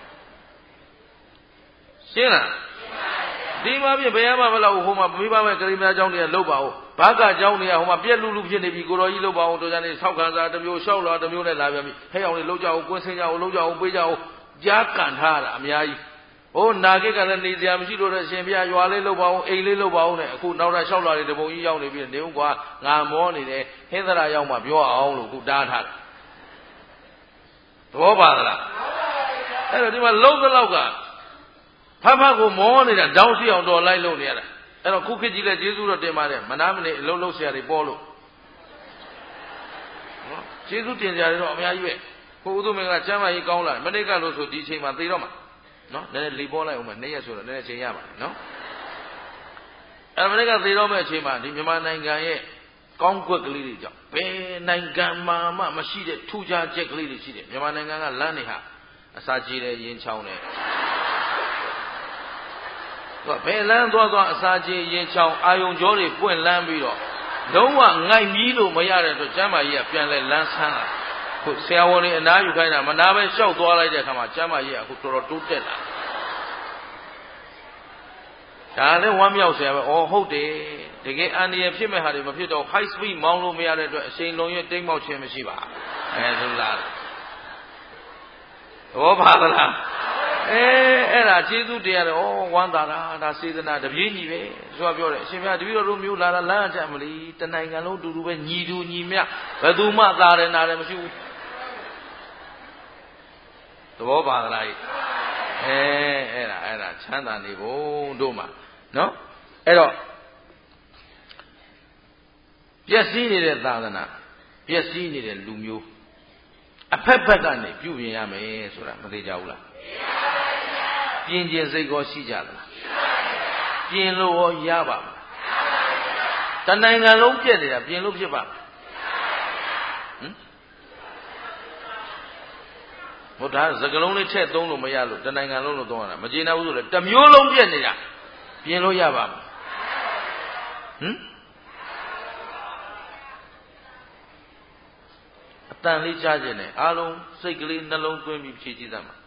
Speaker 1: ရှင်းလားဒီမှာပြဘယ်မှမလောက်ဟိုမှာမိဘမဲ့ကလေးများเจ้าတွေကလှုပ်ပါဦးဘာကเจ้าတွေကဟိုမှာပြက်လူလူဖြစ်နေပြီကိုတော်ကြီးလှုပ်ပါဦးတို့ကြနေဆောက်ခံစားတစ်မျိုးလျှောက်လာတစ်မျိုးနဲ့လာပြန်ပြီဟဲ့အောင်လေးလှုပ်ကြအောင်ကွင်းဆင်းကြအောင်လှုပ်ကြအောင်ပေးကြအောင်ကြားကန်ထားတာအများကြီးဟိုနာကိကလည်းနေစရာမရှိလို့တဲ့အရှင်ဘုရားရွာလေးလှုပ်ပါအောင်အိမ်လေးလှုပ်ပါအောင်နဲ့အခုနောက်ထပ်လျှောက်လာတဲ့တပုံကြီးရောက်နေပြီနေဦးကွာငါမောနေတယ်ဟင်းသရာရောက်မှပြောအောင်လို့အခုတားထားတယ်သဘောပါသလားအဲ့တော့ဒီမှာလှုပ်သလောက်ကဖဖကိုမောနေတာတောင်းစီအောင်တော်လိုက်လို့နေရတာအဲ့တော့ခုခေတ်ကြီးလည်းကျေးဇူးတော်တင်ပါတယ်မနာမနေအလုံးလုံးဆရာတွေပေါ်လို့နော်ကျေးဇူးတင်ကြရတော့အများကြီးပဲကိုဥဒုမင်္ဂလာကျမ်းမာရေးကောင်းလာမနေ့ကလို့ဆိုဒီချိန်မှာသိတော့မှာနော်နည်းနည်းလေပေါ်လိုက်အောင်မနေ့ရက်ဆိုတော့နည်းနည်းချိန်ရပါတယ်နော်အဲ့မနေ့ကသိတော့မဲ့အချိန်မှာဒီမြန်မာနိုင်ငံရဲ့ကောင်းကွက်ကလေးတွေကြောင့်ဘယ်နိုင်ငံမှာမှမရှိတဲ့ထူးခြားချက်ကလေးတွေရှိတယ်မြန်မာနိုင်ငံကလမ်းတွေဟာအစာကြီးတဲ့ရင်ချောင်းနဲ့ဘယ်လမ်းသွားအစာကြီးရင်ချောင်းအာယုံကြောတွေပွင့်လန်းပြီးတော့လုံးဝငိုက်မြီးလို့မရတဲ့အတွက်ကျမ်းမာရေးကပြန်လဲလန်းဆန်းလာခုဆရာဝန်တွေအနားယူခိုင်းတာမနာပဲလျှောက်သွားလိုက်တဲ့အခါမှာကျမ်းမာရေးကအခုတော်တော်တိုးတက်လာဒါလည်းဝမ်းမြောက်ဆရာပဲဩဟုတ်တယ်တကယ်အန္တရာယ်ဖြစ်မဲ့ဟာတွေမဖြစ်တော့ high speed မောင်းလို့မရတဲ့အတွက်အချိန်လုံးရတိမ်မောက်ခြင်းမရှိပါအဲဆိုလားသဘောပါသလားအဲ့ဒါကျေးဇူးတရားတယ်ဩဝမ်းသာတာဒါစေတနာတပြေးညီပဲဆိုပြောတယ်အရှင်ဘုရားတပည့်တော်တို့မျိုးလာတာလမ်းအကျမလီတနိုင်ငံလုံးတူတူပဲညီတူညီမျှဘယ်သူမှသာတယ်နာတယ်မရှိဘူးသဘောပါသလားအဲ့ဒါချမ်းသာနေဖို့တို့မှာနော်အဲ့တော့ပျက်စီးနေတဲ့သာသနာပျက်စီးနေတဲ့လူမျိုးအဖက်ဖက်ကနေပြုပြင်ရမယ်ဆိုတာမသိကြဘူးလားပြင်ခြင်းစိတ်ကောရှိကြသလားပြင်လို့ရောရပါမလားတနိုင်ငံလုံးပြည့်နေတာပြင်လို့ဖြစ်ပါဟင်ဒါစကလုံးလေးထည့်သုံးလို့မရလို့တနိုင်ငံလုံးလို့သုံးရတာမကျေနပ်ဘူးဆိုလေတစ်မျိုးလုံးပြည့်နေတာပြင်လို့ရပါမလားဟင်အတန်လေးကြားခြင်းနဲ့အားလုံးစိတ်ကလေးနှလုံးသွင်းပြီးဖြည့်ကြည့်သမှာ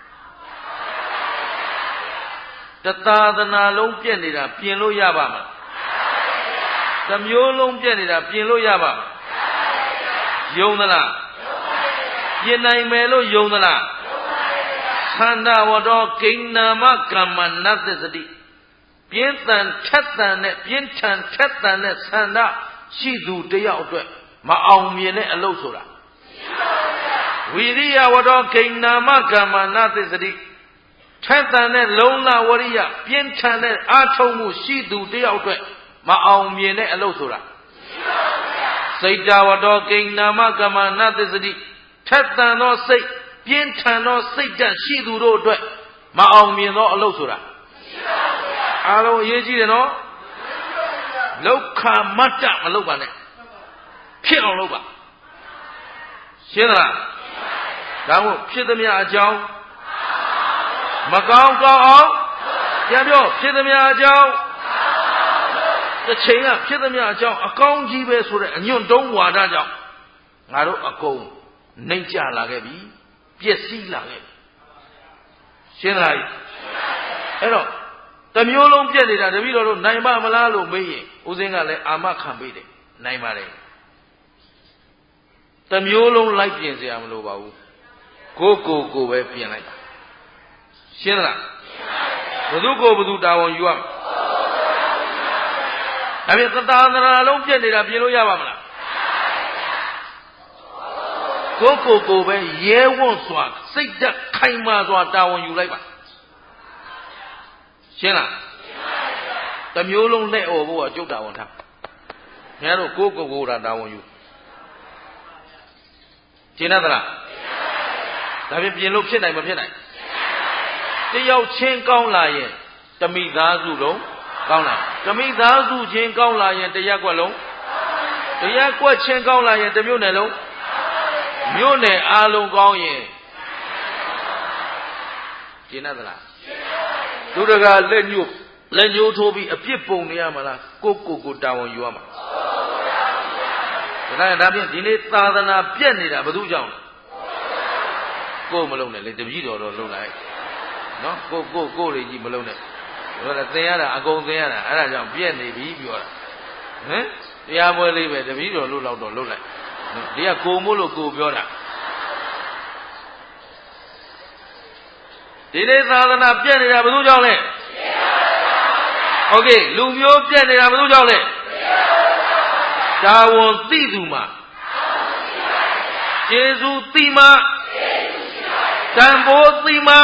Speaker 1: တသာသနာလုံးပြည့်နေတာပြင်လို့ရပါမလားတစ်မျိုးလုံးပြည့်နေတာပြင်လို့ရပါမလားယုံသလားပြင်နိုင်မယ်လို့ယုံသလားသန္တာဝတောဂိဏ္ဏမကမ္မနသစ္စတိပြင်းထန်ထက်သန်တဲ့ပြင်းထန်ထက်သန်တဲ့သန္တာရှိသူတယောက်အတွက်မအောင်မြင်တဲ့အလုပ်ဆိုတာဝိရိယဝတောဂိဏ္ဏမကမ္မနသစ္စတိထက်သန်တဲ့လုံလဝရိယပြင်းထန်တဲ့အာထုံမှုရှိသူတယောက်အတွက်မအောင်မြင်တဲ့အလုပ်ဆိုတာစိတ်တဝတောဂိဏ္ဏမကမ္မနသစ္စတိထက်သန်သောစိတ်ပြင်းထန်သောစိတ်ဓာတ်ရှိသူတို့အတွက်မအောင်မြင်သောအလုပ်ဆိုတာအားလုံးအရေးကြီးတယ်နော်လောက်ခမတ္တမလုပ်ပါနဲ့ဖြစ်အောင်လုပ်ပါရှင်းလားဒါမို့ဖြစ်သမျှအကြောင်းမကောင်းကောင်းအောင်ပြန်ပြောဖြစ်သမျှအကြောင်းတစ်ချိန်ကဖြစ်သမျှအကြောင်းအကောင်းကြီးပဲဆိုတဲ့အညွန့်တုံးဝါဒကြောင့်ငါတို့အကုန်နှိမ့်ကြလာခဲ့ပြီပျက်စီးလာခဲ့ပြီရှင်းလားအဲ့တော့တစ်မျိုးလုံးပြက်နေတာတပည့်တော်တို့နိုင်ပါမလားလို့မေးရင်ဦးစင်းကလည်းအာမခံပေးတယ်နိုင်ပါတယ်တစ်မျိုးလုံးလိုက်ပြင်စရာမလိုပါဘူးကိုပဲပြင်လိုက်ပါရှင်းလားဘယ်သူကိုဘယ်သူတာဝန်ယူရမလဲဒါဖြင့်သာသနာလုံးပြက်နေတာပြင်လို့ရပါမလားကိုပဲရဲဝံ့စွာစိတ်ဓာတ်ခိုင်မာစွာတာဝန်ယူလိုက်ပါရှင်းလားတစ်မျိုးလုံးလက်အော်ဖို့ကကျုပ်တာဝန်ထားခင်ဗျားတို့ကိုတာဝန်ယူရှင်းသလားဒါဖြင့်ပြင်လို့ဖြစ်နိုင်မဖြစ်နိုင်တယောက်ချင်းကောင်းလာရင်တမိသားစုလုံးကောင်းလာတမိသားစုချင်းကောင်းလာရင်တရက်ကွက်လုံးတရက်ကွက်ချင်းကောင်းလာရင်တမျိုးနယ်လုံးမြို့နယ်အားလုံးကောင်းရင်ရှင်းသလားသူတကာလက်ညှိုးထိုးပြီးအပြစ်ပုံနေရမလားကိုတာဝန်ယူရမှာဒါဖြင့်ဒီနေ့သာသနာပြက်နေတာဘယ်သူကြောင့်လဲကိုမလုံးနဲ့လေတပည့်တော်တော့လုံးလိုက်နော်ကိုလေးကြီးမလုံးနဲ့ပြောတာသင်ရတာအကုန်သင်ရတာအဲ့ဒါကြောင့်ပြက်နေပြီပြောတာဟမ်တရားပွဲလေးပဲတပည့်တော်လို့တော့လုံးလိုက်ဒီကကိုမို့လို့ကိုပြောတာဒီနေ့သာသနာပြက်နေတာဘယ်သူကြောင့်လဲဟုတ်ကဲ့လူမျိုးပြက်နေတာဘယ်သူကြောင့်လဲဒါဝန်သိသူမှာကျေးဇူးသိမှာတန်ဖိုးသိမှာ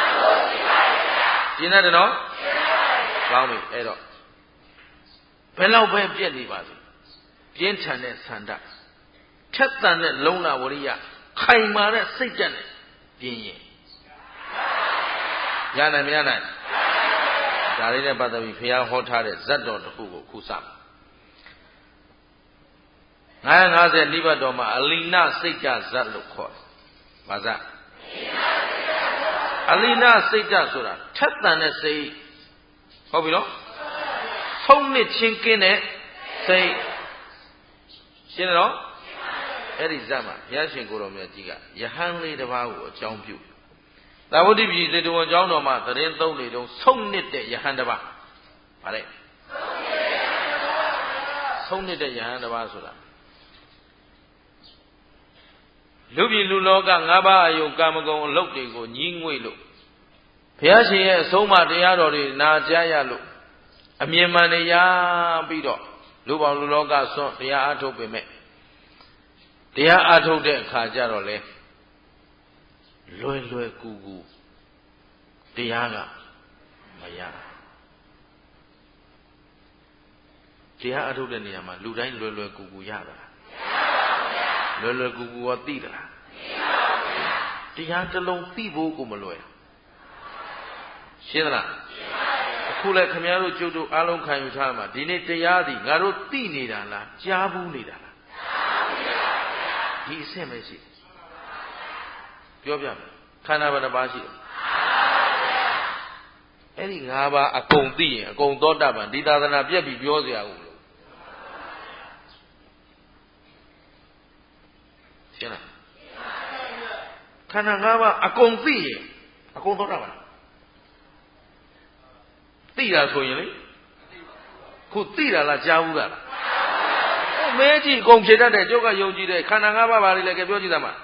Speaker 1: ရှင်းတယ်နော်ကောင်းပြီအဲ့တော့ဘယ်လောက်ပဲပြက်နေပါစေပြင်းထန်တဲ့ဆန္ဒထက်သန်တဲ့လုံလဝရိယခိုင်မာတဲ့စိတ်ဓာတ်နဲ့ပြင်းရင်ရနိုင်မရနိုင်ဒါလေးနဲ့ပတ်သက်ပြီးဘုရားဟောထားတဲ့ဇတ်တော်တစ်ခုကိုခုစမယ်950နိဗ္ဗာန်တော်မှာအလီနာစိတ်ဓာတ်ဇတ်လို့ခေါ်တယ်။ဘာဇတ်အလီနာစိတ်ဓာတ်ဆိုတာထက်သန်တဲ့စိတ်ဟုတ်ပြီနော်ဆုံးနစ်ချင်းကင်းတဲ့စိတ်ရှင်းတယ်နော်အဲ့ဒီဇတ်မှာဘုရားရှင်ကိုယ်တော်မြတ်ကြီးကယဟန်လေးတစ်ပါးကိုအကြောင်းပြုသာဝတိပြည်စေတဝန်ကျောင်းတော်မှာသတင်းသုံးနေတုန်းဆုံးနစ်တဲ့ယဟန်တစ်ပါးဗါလဲဆုံးနစ်တဲ့ယဟန်တစ်ပါးဆိုတာလူပြည်လူလောက၅ပါးအယုကာမဂုဏ်အလုပ်တွေကိုညှိငွေ့လို့ဘုရားရှင်ရဲ့အဆုံးအမတရားတော်တွေနာကြားရလို့အမြင်မှန်နေရပြီးတော့လူပေါင်းလူလောကဆွန့်တရားအားထုတ်ပေမဲ့တရားအားထုတ်တဲ့အခါကျတော့လေလွယ်လွယ်ကူကူတရားကမရတရားအားထုတ်တဲ့နေရာမှာလူတိုင်းလွယ်လွယ်ကူကူရတာလွယ်လွယ်ကူကူရောသိသလားတရားတစ်လုံးသိဖို့ကိုမလွယ်ရှင်းသလားအခုလည်းခင်ဗျားတို့ကျုပ်တို့အားလုံးခံယူထားမှာဒီနေ့တရားသည်ငါတို့သိနေတာလားကြားဘူးနေတာလားဒီအဆင့်ပဲရှိပြောပြမယ်ခန္ဓာဘယ်နှပါးရှိလဲအဲ့ဒီ၅ပါးအကုန်သိရင်အကုန်သောတာပန်ဒီသာသနာပြက်ပြီးပြောเสียအောင်လို့ရှင်းလားခန္ဓာ၅ပါးအကုန်သိရင်အကုန်သောတာပန်သိတာဆိုရင်လေခုသိတာလားကြားဘူးလားမဲကြည့်အကုန်ဖြေတတ်တယ်ကျုပ်ကယုံကြည်တယ်ခန္ဓာ၅ပါးပါလေလေပြောကြည့်သမှာ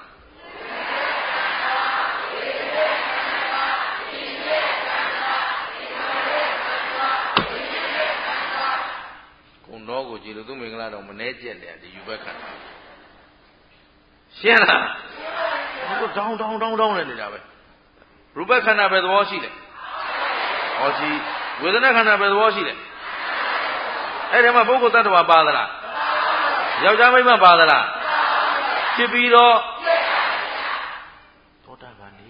Speaker 1: ကိုကြည့်လို့သူမင်္ဂလာတော့မနှဲကျက်တယ်ဒီယူဘက်ခန္ဓာရှင်းလားဘုရားတောင်းနဲ့နေတာပဲရူပခန္ဓာပဲသဘောရှိတယ်ဟောရှိဝေဒနာခန္ဓာပဲသဘောရှိတယ်အဲ့ဒီမှာပုဂ္ဂိုလ်တ attva ပါသလားယောက်ျားမိန်းမပါသလားဖြစ်ပြီးတော့သောတာပန်နေ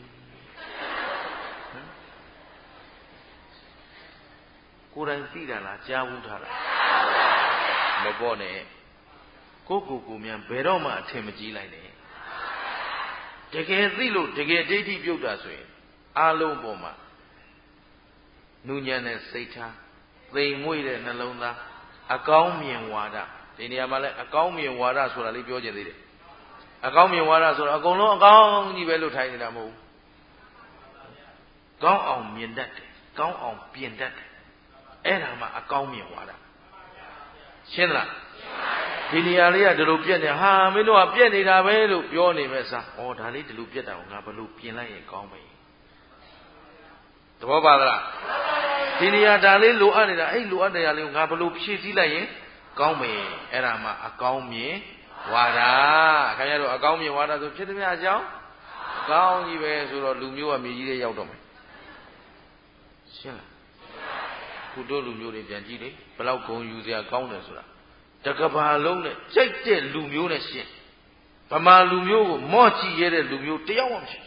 Speaker 1: ကိုယ်တိုင်သိတာလားကြားဘူးထားလားမပေါ့နဲ့ကိုမြန်ဘယ်တော့မှအထင်မကြီးလိုက်နဲ့တကယ်သိလို့တကယ်ဒိဋ္ဌိပြုတ်တာဆိုရင်အားလုံးပေါ်မှာနူညံ့တဲ့စိတ်ထားသိမ်မွေ့တဲ့နှလုံးသားအကောင်းမြင်ဝါဒဒီနေရာမှာလဲအကောင်းမြင်ဝါဒဆိုတာလေးပြောချင်သေးတယ်အကောင်းမြင်ဝါဒဆိုတာအကုန်လုံးအကောင်းကြီးပဲလို့ထိုင်နေတာမဟုတ်ဘူးကောင်းအောင်မြင်တတ်တယ်ကောင်းအောင်ပြင်တတ်တယ်အဲ့ဒါမှအကောင်းမြင်ဝါဒရှင်းလားဒီနေရာလေးကဒီလိုပြက်နေဟာမင်းတို့ကပြက်နေတာပဲလို့ပြောနေမဲ့စားဩဒါလေးဒီလိုပြက်တာကိုငါဘယ်လိုပြင်လိုက်ရင်ကောင်းမလဲသဘောပါသလားဒီနေရာဒါလေးလိုအပ်နေတာအဲ့လိုအပ်တဲ့နေရာလေးကိုငါဘယ်လိုဖြည့်ဆည်းလိုက်ရင်ကောင်းမယ်အဲ့ဒါမှအကောင်းမြင်ဝါဒခင်ဗျားတို့အကောင်းမြင်ဝါဒဆိုဖြစ်သမျှအကြောင်းကောင်းကြီးပဲဆိုတော့လူမျိုးကမြေကြီးတွေရောက်တော့မယ်ရှင်းလားခုတို့လူမျိုးတွေပြန်ကြည့်လေဘလောက်ဂုဏ်ယူစရာကောင်းတယ်ဆိုတာတကဘာလုံးနဲ့ကြိုက်တဲ့လူမျိုးနဲ့ရှင်းဗမာလူမျိုးကိုမော့ကြည့်ရတဲ့လူမျိုးတယောက်မှမရှိ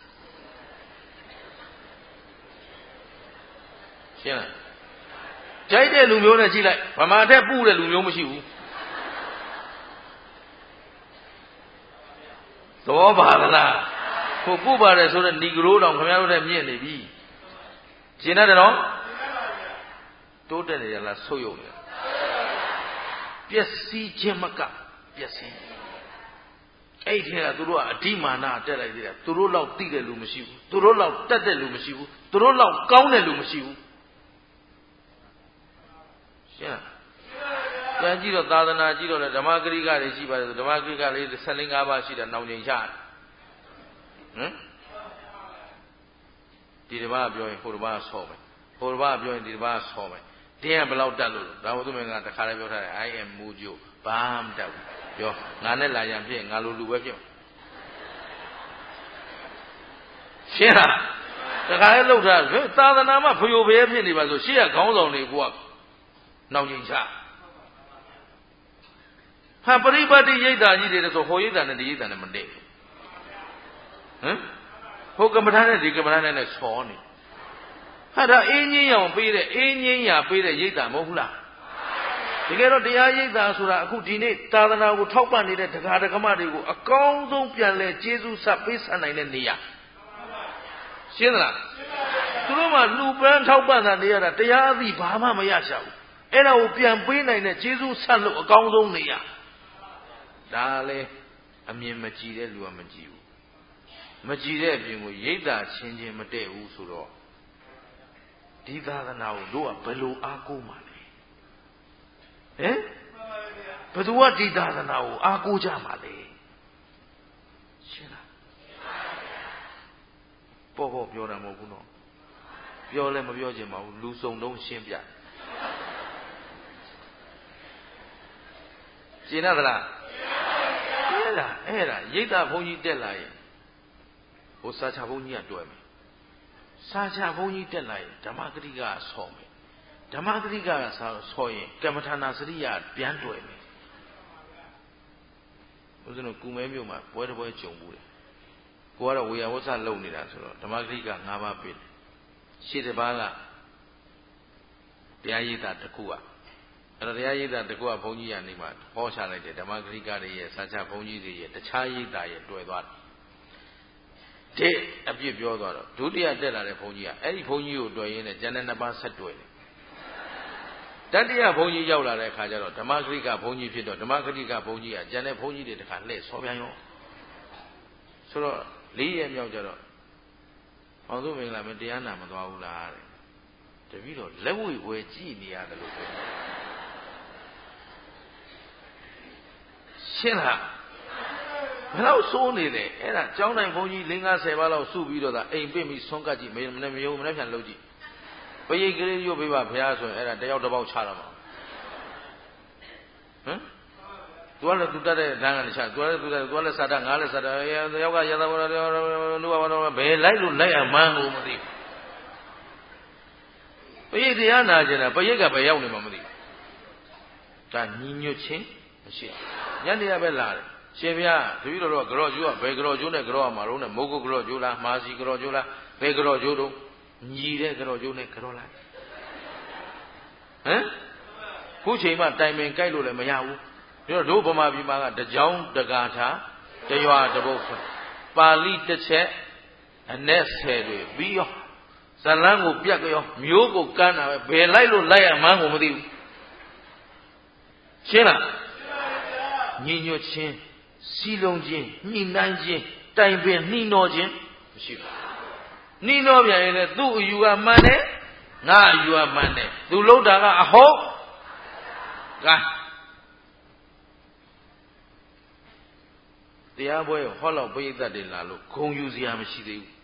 Speaker 1: ရှင်းလားကြိုက်တဲ့လူမျိုးနဲ့ကြည့်လိုက်ဗမာထက်ပူတဲ့လူမျိုးမရှိဘူးသဘောပါလားကိုပူပါတယ်ဆိုတော့နီဂရိုးတောင်ခင်ဗျားတို့နဲ့မြင့်နေပြီရှင်းတယ်နော်တိုးတက်နေရလားဆုတ်ယုတ်နေပျက်စီးခြင်းမကပျက်စီး
Speaker 2: အဲ့ဒီကသူတို့ကအဓိမာနတက်လိုက်သေးတယ်သူတို့လောက်သိတဲ့လူမရှိဘူးသူတို့လောက်တတ်တဲ့လူမရှိဘူးသူတို့လောက်ကောင်းတဲ့လူမရှိဘူးရှင်းလားပြန်ကြည့်တော့သာသနာကြည့်တော့လေဓမ္မဂရိကတွေရှိပါတယ်ဓမ္မဂရိကလေး15ပါးရှိတာနောင်ချိန်ချဟမ်ဒီတစ်ပါးပြောရင်ဟိုတစ်ပါးဆော့မယ်ဟိုတစ်ပါးပြောရင်ဒီတစ်ပါးဆော့မယ်တင်းကဘယ်လောက်တက်လို့ဒါဘုသူမင်းကတခါလည်းပြောထားတယ် I am မူကြိုဘာမှမတက်ဘူးပြောငါနဲ့လာရန်ဖြစ်ငါလိုလူပဲဖြစ်ရှင်းလားတခါလည်းလှုပ်ထားတယ်သာသနာမှာဖယိုဖယဲဖြစ်နေပါဆိုရှေ့ကခေါင်းဆောင်တွေကနောက်ကျင်ချဟာပရိပတ်တိရိတ်တာကြီးတွေဆိုဟိုရိတ်တာနဲ့ဒီရိတ်တာနဲ့မတည့်ဘူးဟမ်ဟိုကမ္မထာနဲ့ဒီကမ္မထာနဲ့ဆောနေဟာဒါအင်းကြီးရောင်ပေးတဲ့အင်းကြီးရာပေးတဲ့ရိတ်တာမဟုတ်ဘူးလားတကယ်တော့တရားရိတ်တာဆိုတာအခုဒီနေ့သာသနာကိုထောက်ပံ့နေတဲ့တရားဓမ္မတွေကိုအကောင်းဆုံးပြန်လဲကျေးဇူးဆက်ပေးဆံနိုင်တဲ့နေရာရှင်းသလားသူတို့မှလူပန်းထောက်ပံ့တာနေရတာတရားအသည့်ဘာမှမရရှာဘူးအဲ့ဒါကိုပြန်ပေးနိုင်တဲ့ကျေးဇူးဆက်လို့အကောင်းဆုံးနေရာဒါလည်းအမြင်မကြည့်တဲ့လူကမကြည့်ဘူးမကြည့်တဲ့အပြင်ကိုရိတ်တာချင်းချင်းမတည့်ဘူးဆိုတော့ဒီသာသနာကိုတို့ကဘယ်လိုအားကိုးမှာလဲဟမ်ဘယ်သူကဒီသာသနာကိုအားကိုးကြမှာလဲရှင်းလားပေါ့ပြောတာမဟုတ်ဘူးနော်ပြောလည်းမပြောချင်ပါဘူးလူစုံတုံးရှင်းပြရှင်းရသလားအဲ့ဒါရိတ်တာဘုန်းကြီးတက်လာရင်ဟိုစာချဘုန်းကြီးကတွဲမယ်စာချဘုန်းကြီးတက်လာရင်ဓမ္မဂရိကဆော်မယ်ဓမ္မဂရိကဆော်ရင်ကမ္မထာနာစရိယပြန်တွဲမယ်ဦးဇင်းတို့ကုမဲမြို့မှာပွဲတစ်ပွဲကြုံဘူးတယ်ကိုကတော့ဝေယဝဆလုံနေတာဆိုတော့ဓမ္မဂရိက5ပါးပြည့်တယ်ရှေ့တစ်ပါးကတရားရိပ်တာတစ်ခုကအဲ့တော့တရားရိပ်တာတစ်ခုကဘုန်းကြီးကနေမှဟောချလိုက်တယ်ဓမ္မဂရိကတွေရဲ့စာချဘုန်းကြီးတွေရဲ့တခြားရိပ်တာရဲ့တွေ့သွားတယ်တဲ့အပြစ်ပြောသွားတော့ဒုတိယတက်လာတဲ့ဘုန်းကြီးကအဲ့ဒီဘုန်းကြီးကိုတွေ့ရင်းနဲ့ကျန်တဲ့2ပါးဆက်တွေ့တယ်တတိယဘုန်းကြီးရောက်လာတဲ့အခါကျတော့ဓမ္မဂရိကဘုန်းကြီးဖြစ်တော့ဓမ္မဂရိကဘုန်းကြီးကကျန်တဲ့ဘုန်းကြီးတွေတခါလှည့်ဆောပြန်ရောဆိုတော့4ရက်မြောက်ကြတော့အောင်စုမင်္ဂလာမတရားနာမသွားဘူးလားတဲ့တပည့်တော့လက်ဝိဝဲကြည့်နေရတယ်လို့ပြောရှင်းလားဘယ်တော့စိုးနေတယ်အဲ့ဒါကျောင်းတိုင်းဘုန်းကြီး50ပါးလောက်စုပြီးတော့ဒါအိမ်ပင့်ပြီးဆွန့်ကတ်ကြည့်မယုံမနဲ့ပြန်လုပ်ကြည့်ပရိတ်ကလေးရုပ်ပေးပါဘုရားဆိုရင်အဲ့ဒါတယောက်တစ်ပေါက်ချတော့မှာဟမ်သူကလည်းသူတတ်တဲ့လမ်းကနေချသူကလည်းစာတတ်ငါလည်းစာတတ်ယောက်ကရသဘောလူကဘောဘယ်လိုက်လို့လိုက်အောင်မှန်းလို့မသိပရိတ်တရားနာကျင်တာပရိတ်ကဘယ်ရောက်နေမှမသိဒါညီညွတ်ခြင်းမရှိညနေရပဲလာတယ်ရှင်ဗျာတပည့်တော်ကကြော့ကျိုးကဘယ်ကြော့ကျိုးနဲ့ကြော့ရမှာတော့နဲ့မုတ်ကုတ်ကြော့ကျိုးလားမာစီကြော့ကျိုးလားဘယ်ကြော့ကျိုးတော့ညီတဲ့ကြော့ကျိုးနဲ့ကြော့လိုက်ဟမ်ခုချိန်မှတိုင်ပင်ကြိုက်လို့လည်းမရဘူးတို့ဗမာပြည်မှာကတကြောင်တကာထာတရွာတပုတ်ပါဠိတစ်ချက်အနဲ့10တွေပြီးရောဇလန်းကိုပြတ်ကြောမျိုးကိုကမ်းတာပဲဘယ်လိုက်လို့လိုက်ရမှန်းကိုမသိဘူးရှင်းလားညီညွတ်ခြင်းစီလုံးခြင်းညှိနှိုင်းခြင်းတိုင်ပင်နှီးနှောခြင်းမရှိဘူးနှီးနှောပြန်ရင်လည်းသူ့အယူကမှန်တယ်ငါအယူကမှန်တယ်သူလှုပ်တာကအဟုတ်ကဲတရားပွဲဟောလောက်ပိဋကတ်တွေလာလို့ဂုံယူစရာမရှိသေးဘူး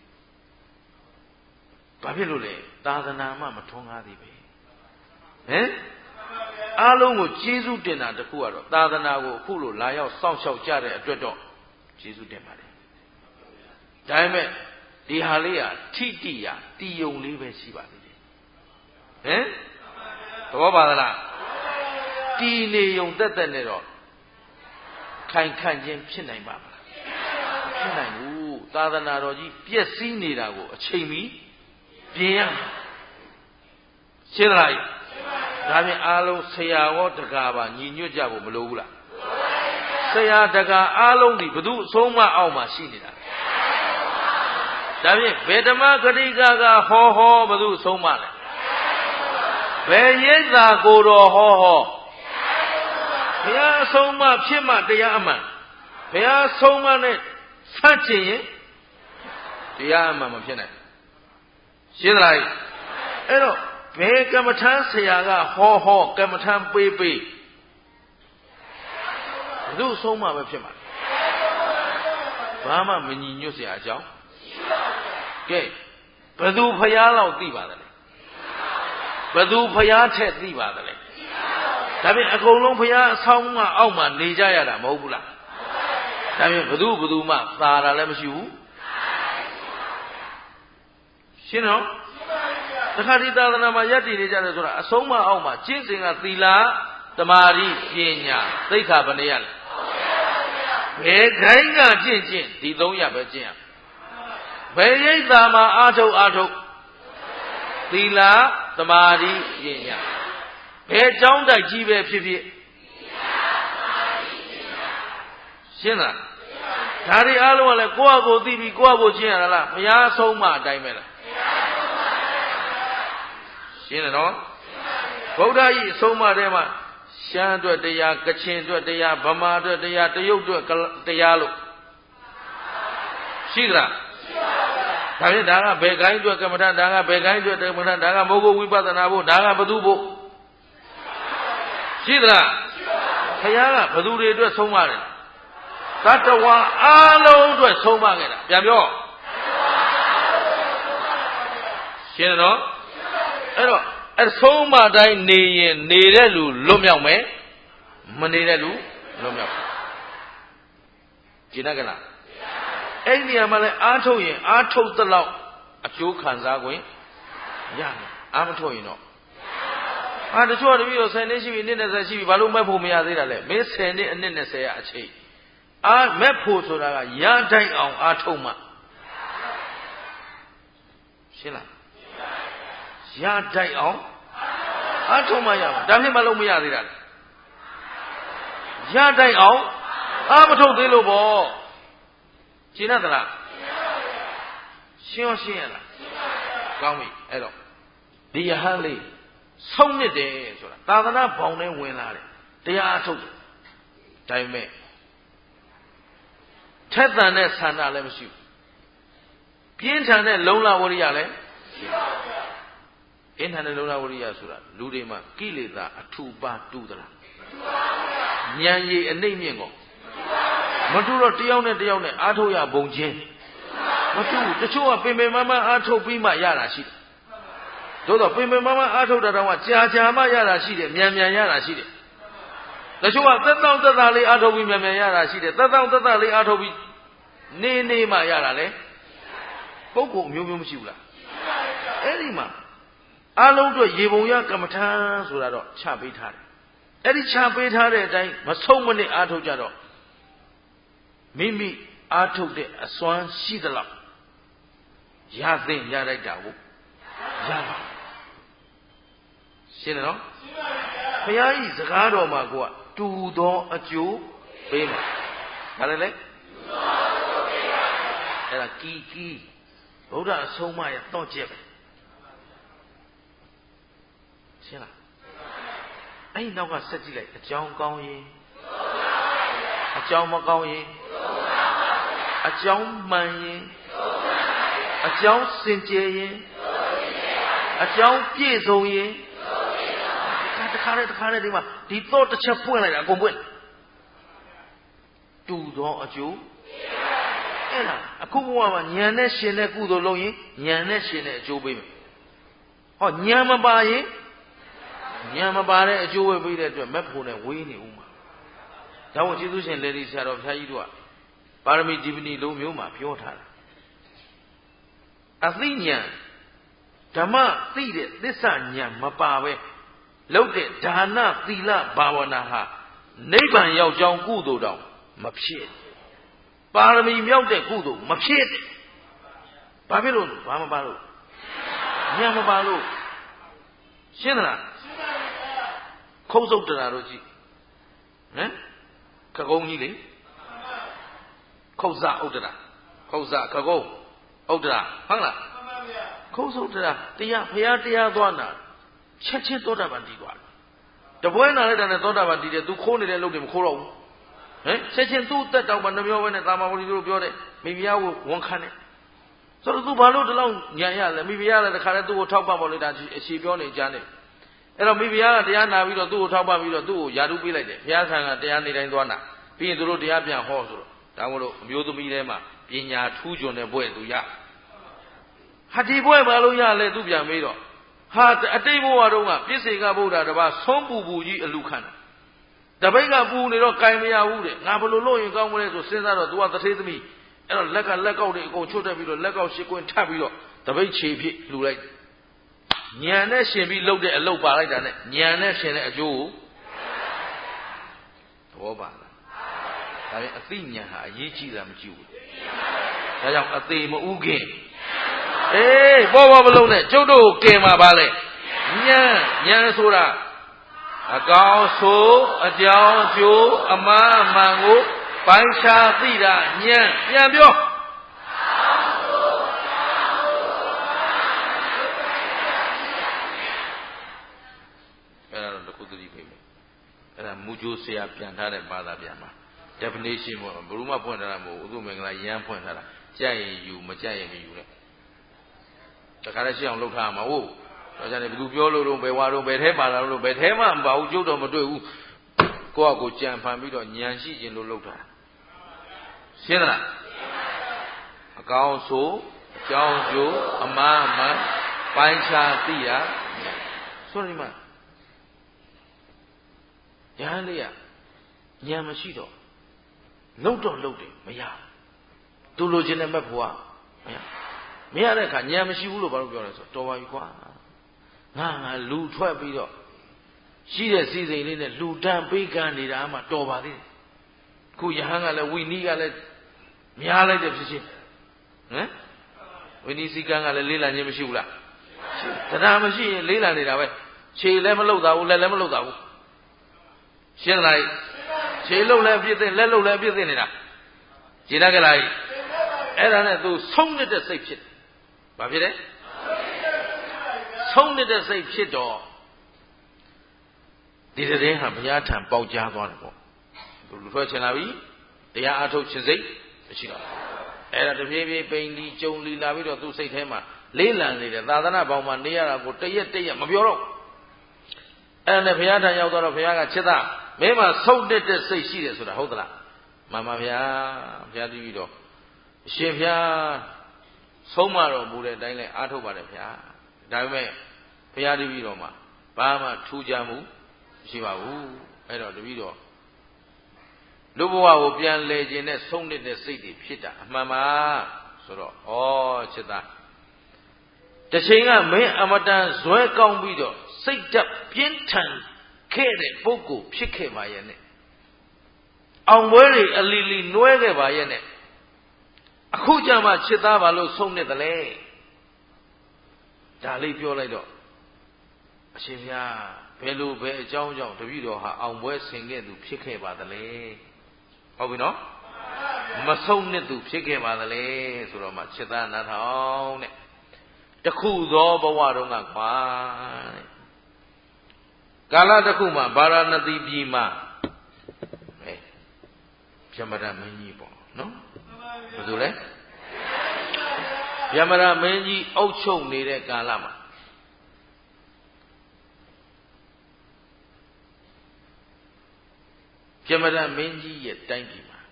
Speaker 2: ဘာဖြစ်လို့လဲသာသနာမှမထွန်းကားသေးပဲဟမ်အားလုံးကိုကျေးဇူးတင်တာတခုကတော့သာသနာကိုအခုလိုလာရောက်စောင့်ရှောက်ကြတဲ့အတွက်တော့ကျေးဇူးတင်ပါတယ်ဒါပေမဲ့ဒီဟာလေးဟာထိတိယတီယုံလေးပဲရှိပါသေးတယ်ဟမ်သဘောပါသလားတီနေယုံတက်တက်နဲ့တော့ခိုင်ခန့်ခြင်းဖြစ်နိုင်ပါမလားဖြစ်နိုင်ဘူးသာသနာတော်ကြီးပျက်စီးနေတာကိုအချိန်မီပြင်ရရှင်းလားဒါဖြင့်အားလုံးဆရာရောတကာပါညီညွတ်ကြဖို့မလိုဘူးလားဆရာတကာအားလုံးဒီဘု து အဆုံးမအောင်မှာရှိနေတာဒါဖြင့်ဘယ်ဓမ္မဂရိကကဟောဘု து အဆုံးမလဲဘယ်ရိပ်သာကိုတော်ဟောဘုရားအဆုံးမဖြစ်မှတရားအမှန်ဘုရားဆုံးမနဲ့ဆန့်ကျင်ရင်တရားအမှန်မဖြစ်နိုင်ရှင်းသလားအဲ့တော့ဘယ်ကမ္မထမ်းဆရာကဟောကမ္မထမ်းပေးဘယ်သူဆုံးမပဲဖြစ်မှာဘာမှမညီညွတ်เสียအကြောင်းကဲဘယ်သူဖျားလောက်သိပါတယ်ဘယ်သူဖျားထက်သိပါတယ်ဒါဖြင့်အကုန်လုံးဖျားအဆောင်မှအောက်မှာနေကြရတာမဟုတ်ဘူးလားဒါဖြင့်ဘယ်သူမှသာတာလည်းမရှိဘူးရှင်းနော်တခါဒီသာသနာမှာယက်တည်နေကြတယ်ဆိုတာအဆုံးမအောက်မှာကျင့်စဉ်ကသီလသမာဓိပညာသိက္ခာဘယ်နှရလဲဘယ်ခိုင်းကကျင့်ဒီ၃ရပ်ပဲကျင့်ရဘယ်ရိပ်သာမှာအာထုတ်သီလသမာဓိပညာဘယ်ကြောင်းတိုက်ကြီးပဲဖြစ်ဖြစ်ရှင်းလားဒါတွေအားလုံးကလည်းကိုယ့်အကိုသိပြီးကိုယ့်အကိုကျင့်ရတာလားဘုရားဆုံးမအတိုင်းပဲလားရှင်းတယ်နော်ဗုဒ္ဓဤအဆုံးအမထဲမှာရှမ်းအတွက်တရားကချင်အတွက်တရားဗမာအတွက်တရားတရုတ်အတွက်တရားလို့ရှိသလားဒါဖြင့်ဒါကဘယ်ကိုင်းအတွက်ကမ္မထဒါကဘယ်ကိုင်းအတွက်ကမ္မထဒါကမောဂဝိပဿနာဖို့ဒါကဘသူဖို့ရှိသလားဘုရားကဘသူတွေအတွက်ဆုံးမတယ်သတ္တဝါအားလုံးအတွက်ဆုံးမခဲ့တာပြန်ပြောရှင်းတယ်နော်အဲ့တော့အဆုံးမတိုင်းနေရင်နေတဲ့လူလွတ်မြောက်မယ်မနေတဲ့လူလွတ်မြောက်ကျင်တတ်ကလားအဲ့ဒီနေရာမှာလဲအားထုတ်ရင်အားထုတ်သလောက်အကျိုးခံစား권ရတယ်အားမထုတ်ရင်တော့တချို့တပည့်တော်10နှစ်ရှိပြီနှစ်20ရှိပြီဘာလို့မဲ့ဖို့မရသေးတာလဲမင်း10နှစ်အနှစ်20ရအချိန်မဲ့ဖို့ဆိုတာကရတိုင်းအောင်အားထုတ်မှရှင်းလားရတိုက်အောင်အားထုတ်မှရမှာဒါဖြင့်မလုပ်မရသေးတာလေရတိုက်အောင်အားမထုတ်သေးလို့ပေါ့ရှင်းသလားရှင်းရလားကောင်းပြီအဲ့တော့ဒီယဟန်လေးဆုံးမြစ်တယ်ဆိုတာသာသနာဘောင်ထဲဝင်လာတယ်တရားအထုတ်တယ်ဒါပေမဲ့ထက်သန်တဲ့ဆန္ဒလည်းမရှိဘူးပြင်းထန်တဲ့လုံလဝရိယလည်းရှိပါဘူးအင်းထန်တဲ့လုံလဝရိယဆိုတာလူတွေမှာကိလေသာအထူပါတူသလားဉာဏ်ရည်အနှိမ့်မြင့်ကောမတူတော့တယောက်နဲ့တယောက်နဲ့အားထုတ်ရဘုံချင်းမတူတချို့ကပင်ပင်မမအားထုတ်ပြီးမှရတာရှိတယ်တို့တော့ပင်ပင်မမအားထုတ်တာတော့ကြာမှရတာရှိတယ်မြန်ရတာရှိတယ်တချို့ကသက်သာလေးအားထုတ်ပြီးမြန်ရတာရှိတယ်သက်သာလေးအားထုတ်ပြီးနေမှရတာလေပုဂ္ဂိုလ်မျိုးမရှိဘူးလားအဲ့ဒီမှာအလုံးတို့ရေပုံရကမ္မထာဆိုတာတော့ချပေးထားတယ်အဲ့ဒီချပေးထားတဲ့အတိုင်းမဆုံးမနစ်အားထုတ်ကြတော့မိမိအားထုတ်တဲ့အစွမ်းရှိသလောက်ရသိရလိုက်တာကိုရပါရှင်းတယ်နော်ဘုရားကြီးစကားတော်မှာကိုကတူသောအကျိုးပေးမှာဒါလည်းလေအဲ့ဒါကီဗုဒ္ဓအဆုံးအမရတော့ကျက်ပဲရှင်းလားအဲ့ဒီနောက်ကဆက်ကြည့်လိုက်အကြောင်းကောင်းရင်အကြောင်းမကောင်းရင်အကြောင်းမှန်ရင်အကြောင်းစင်ကြယ်ရင်အကြောင်းပြည့်စုံရင်တခါနဲ့ဒီမှာဒီတော့တစ်ချက်ပွင့်လိုက်တာအကုန်ပွင့်တူသောအကျိုးအဲ့ဒါအခုဘဝမှာဉာဏ်နဲ့ရှင်တဲ့ကုသိုလ်လုပ်ရင်ဉာဏ်နဲ့ရှင်တဲ့အကျိုးပေးမယ်ဟောဉာဏ်မပါရင်ဉာဏ်မပါတဲ့အကျိုးဝယ်ပေးတဲ့အတွက်မက်ဖို့နဲ့ဝေးနေဦးမှာဒါကြောင့်ကျေးဇူးရှင်လေဒီဆရာတော်ဘုရားကြီးတို့ကပါရမီဒီပနီလုံးမျိုးမှာပြောထားတာအသိဉာဏ်ဓမ္မသိတဲ့သစ္စာဉာဏ်မပါပဲလုပ်တဲ့ဒါနသီလဘာဝနာဟာနိဗ္ဗာန်ရောက်ကြောင်းကုသိုလ်တောင်မဖြစ်ပါရမီမြောက်တဲ့ကုသိုလ်မဖြစ်ဘာဖြစ်လို့ဘာမပါလို့ဉာဏ်မပါလို့ရှင်းသလားခုတ်ဆုပ်တရာတို့ကြည့်ဟမ်ခကုံးကြီးလေခုတ်စဥဒ္ဒရာခုတ်စခကုံးဥဒ္ဒရာဟုတ်လားခုတ်ဆုပ်တရာတရားဘုရားတရားသွားနာချက်ချင်းသောတာပန်တည်သွားတယ်တပွဲနာလိုက်တာနဲ့သောတာပန်တည်တယ်သူခိုးနေတဲ့အလုပ်တွေမခိုးတော့ဘူးချက်ချင်းသူ့တက်တောင်မှနှမျောပဲနဲ့တာမဝရီတို့ပြောတယ်မိဖုရားကိုဝန်ခံတယ်ဆိုတော့သူဘာလို့ဒီလောက်ညံရလဲမိဖုရားလည်းတခါတည်းသူ့ကိုထောက်ပံ့ပါလို့ဒါအရှိပြောနေကြတယ်အဲ့တော့မိဖုရားကတရားနာပြီးတော့သူ့ကိုထောက်ပံ့ပြီးတော့သူ့ကိုယာတုပေးလိုက်တယ်ဘုရားဆံကတရားနေတိုင်းသွားနာပြီးရင်သူတို့တရားပြန်ဟောဆိုတော့ဒါမို့လို့အမျိုးသမီးထဲမှာပညာထူးချွန်တဲ့ဘွဲ့သူရဟာဒီဘွဲ့ဘာလို့ရလဲသူပြန်မေးတော့ဟာအတိတ်ဘဝတုန်းကပြစ္ဆေကဗုဒ္ဓတပါးဆုံးပူပူကြီးအလူခံတာတပိတ်ကပူနေတော့ကင်မရဘူးတဲ့ငါဘယ်လိုလုပ်ရင်ကောင်းမလဲဆိုစဉ်းစားတော့ तू ကတထေးသမီးအဲ့တော့လက်ကောက်တွေအကုန်ချွတ်တက်ပြီးတော့လက်ကောက်ရှစ်ကွင်းထပ်ပြီးတော့တပိတ်ခြေဖြစ်လှူလိုက်ညံနဲ့ရှင်ပြီးလှုပ်တဲ့အလုပ်ပါလိုက်တာနဲ့ညံနဲ့ရှင်တဲ့အကျိုးကိုသဘောပါလားဒါပေမဲ့အသိဉာဏ်ဟာအရေးကြီးတာမကြည့်ဘူးဒါကြောင့်အသေးမဥခင်အေးပေါ်မလုံးနဲ့ကျုပ်တို့ကိုကင်မှာပါလေညံဆိုတာအကောင်ဆိုအကြောင်းကျိုးအမှားအမှန်ကိုပိုင်းခြားသိတာညံပြန်ပြောအဲ့ဒါတော့တခုသတိပေးမယ်အဲ့ဒါမူကြိုးဆရာပြန်ထားတဲ့ဘာသာပြန်မှာ definition ပေါ့ဘယ်သူမှဖွင့်ထားတာမဟုတ်ဘူးဥပ္ပမင်္ဂလာရမ်းဖွင့်ထားတာကြက်ရင်ယူမကြက်ရင်မယူနဲ့တခါတည်းရှင်းအောင်လုပ်ထားမှာဟုတ်ဒါကြောင့်လည်းဘယ်သူပြောလို့တော့ဘယ်ဝါတော့ဘယ်ထဲပါလာလို့ဘယ်ထဲမှမပါဘူးကျုပ်တော့မတွေ့ဘူးကိုယ့်အကိုကြံဖန်ပြီးတော့ညံရှိခြင်းလို့လုပ်တာရှင်းသလားအကောင်ဆိုအကြောင်းကျိုးအမှားမှန်ပိုင်းခြားသိရဆိုဒီမှာရဟန်းလေးကညံမရှိတော့လှုပ်တော့လှုပ်တယ်မရသူလိုချင်တဲ့မက်ဖို့ကမရတဲ့အခါညံမရှိဘူးလို့ဘာလို့ပြောလဲဆိုတော့တော်ပါပြီကွာငါလူထွက်ပြီးတော့ရှိတဲ့စီစဉ်လေးနဲ့လူတန်းပေးကမ်းနေတာမှတော်ပါသေးတယ်ခုယဟန်ကလည်းဝီနီးကလည်းများလိုက်တဲ့ဖြစ်ချင်းဝီနီးစီကန်းကလည်းလေးလံခြင်းမရှိဘူးလားတရားမရှိရင်လေးလံနေတာပဲခြေလည်းမလှုပ်တာဘူးလက်လည်းမလှုပ်တာဘူးရှင်းလားခြေလှုပ်လည်းပြည့်သိလက်လှုပ်လည်းပြည့်သိနေတာခြေတတ်ကြလားအဲ့ဒါနဲ့သူဆုံးနေတဲ့စိတ်ဖြစ်တယ်ဘာဖြစ်လဲဆုံးနေတဲ့စိတ်ဖြစ်တော့ဒီတဲ့ဟာဘုရားထံပေါက်ကြားသွားတယ်ပေါ့သူလူထွက်ချင်လာပြီတရားအထုတ်ခြင်းစိတ်မရှိတော့အဲ့ဒါတပြေးပြေးပိန်ဒီကြုံလီလာပြီးတော့သူ့စိတ်ထဲမှာလေးလံနေတယ်သာသနာပေါင်းမှာနေရတာကိုတရက်မပြောတော့အဲ့နဲ့ဘုရားထံရောက်တော့ဘုရားကချစ်တာမင်းမှာဆုံးတဲ့စိတ်ရှိတယ်ဆိုတာဟုတ်သလားမှန်ပါဗျာဘုရားတည်ပြီးတော့အရှင်ဘုရားဆုံးမတော်မူတဲ့အတိုင်းလဲအားထုတ်ပါတယ်ဗျာဒါပေမဲ့ဘုရားတည်ပြီးတော့မှဘာမှထူးခြားမှုမရှိပါဘူးအဲ့တော့တပည့်တော်လူဘဝကိုပြန်လဲခြင်းနဲ့ဆုံးတဲ့စိတ်တွေဖြစ်တာအမှန်ပါဆိုတော့ဩချစ်သားတစ်ချိန်ကမင်းအမတန်ဇွဲကောင်းပြီးတော့စိတ်ဓာတ်ပြင်းထန်ခဲ့တဲ့ပုဂ္ဂိုလ်ဖြစ်ခဲ့ပါရဲ့နဲ့အောင်ပွဲတွေအလီလီနှွဲခဲ့ပါရဲ့နဲ့အခုကြမှာချစ်သားပါလို့ဆုံးနေတယ်လေဒါလေးပြောလိုက်တော့အရှင်ဘုရားဘယ်လိုပဲအကြောင်းကြောင့်တပည့်တော်ဟာအောင်ပွဲဆင်ခဲ့သူဖြစ်ခဲ့ပါသလဲဟုတ်ပြီနော်မဆုံးတဲ့သူဖြစ်ခဲ့ပါသလဲဆိုတော့မှချစ်သားနားထောင်တဲ့တခုသောဘဝတုန်းကကွာတဲ့ကာလတစ်ခုမှာဗာရာဏသီပြည်မှာဗျမရမင်းကြီးပေါ့နော်ဘယ်သူလဲဗျမရမင်းကြီးအုပ်ချုပ်နေတဲ့ကာလမှာဗျမရမင်းကြီးရဲ့တိုင်းပြည်မှာ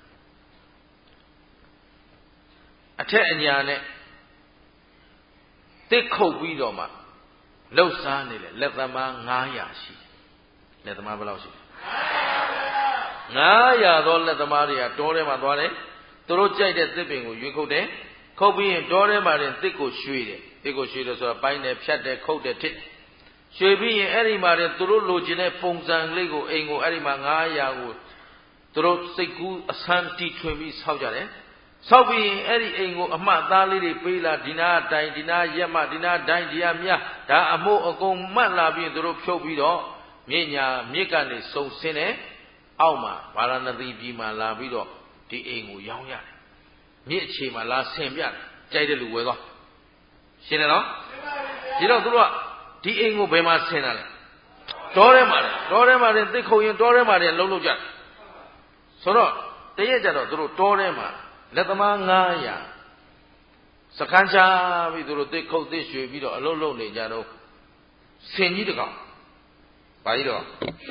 Speaker 2: အထက်အညာနဲ့တစ်ခုတ်ပြီးတော့မှလှုပ်ရှားနေတယ်လက်သမား900ရှိလက်သမားဘယ်လောက်ရှိ900သောလက်သမားတွေကတောထဲမှာသွားတယ်သူတို့ကြိုက်တဲ့သစ်ပင်ကိုရွေးခုတ်တယ်ခုတ်ပြီးရင်တောထဲမှာတင်သစ်ကိုရွှေ့တယ်သစ်ကိုရွှေ့တယ်ဆိုတာပိုင်းတယ်ဖြတ်တယ်ခုတ်တယ်ထစ်ရွှေ့ပြီးရင်အဲ့ဒီမှာတင်သူတို့လိုချင်တဲ့ပုံစံလေးကိုအိမ်ကိုအဲ့ဒီမှာ900ကိုသူတို့စိတ်ကူးအဆန်းတီထွင်ပြီးဆောက်ကြတယ်ဆောက်ပြီးရင်အဲ့ဒီအိမ်ကိုအမှတ်သားလေးတွေပေးလာဒီနာတိုင်ဒီနာရက်မဒီနာတိုင်ဒီဟာမြဒါအမို့အကုန်မှတ်လာပြီးသူတို့ဖြုတ်ပြီးတော့မြစ်ညာမြစ်ကနေစုံဆင်းတယ်အောက်မှာဗာရာဏသီပြည်မှာလာပြီးတော့ဒီအိမ်ကိုရောင်းရတယ်မြစ်အခြေမှာလာဆင်ပြတယ်ကြိုက်တဲ့လူဝယ်သွားရှင်းတယ်နော်ဒီတော့သူတို့ကဒီအိမ်ကိုဘယ်မှာဆင်တာလဲတောထဲမှာတင်တစ်ခုံရင်တောထဲမှာတင်လုံးလုံးကြတယ်ဆဆိုတော့တရက်ကြတော့သူတို့တောထဲမှာလက်သမား900စခန်းချပြီးသူတို့သိခုတ်သိရွှေပြီးတော့အလုံးလုံးနေကြတော့ဆင်ကြီးတကောင်ဘာကြီးတော့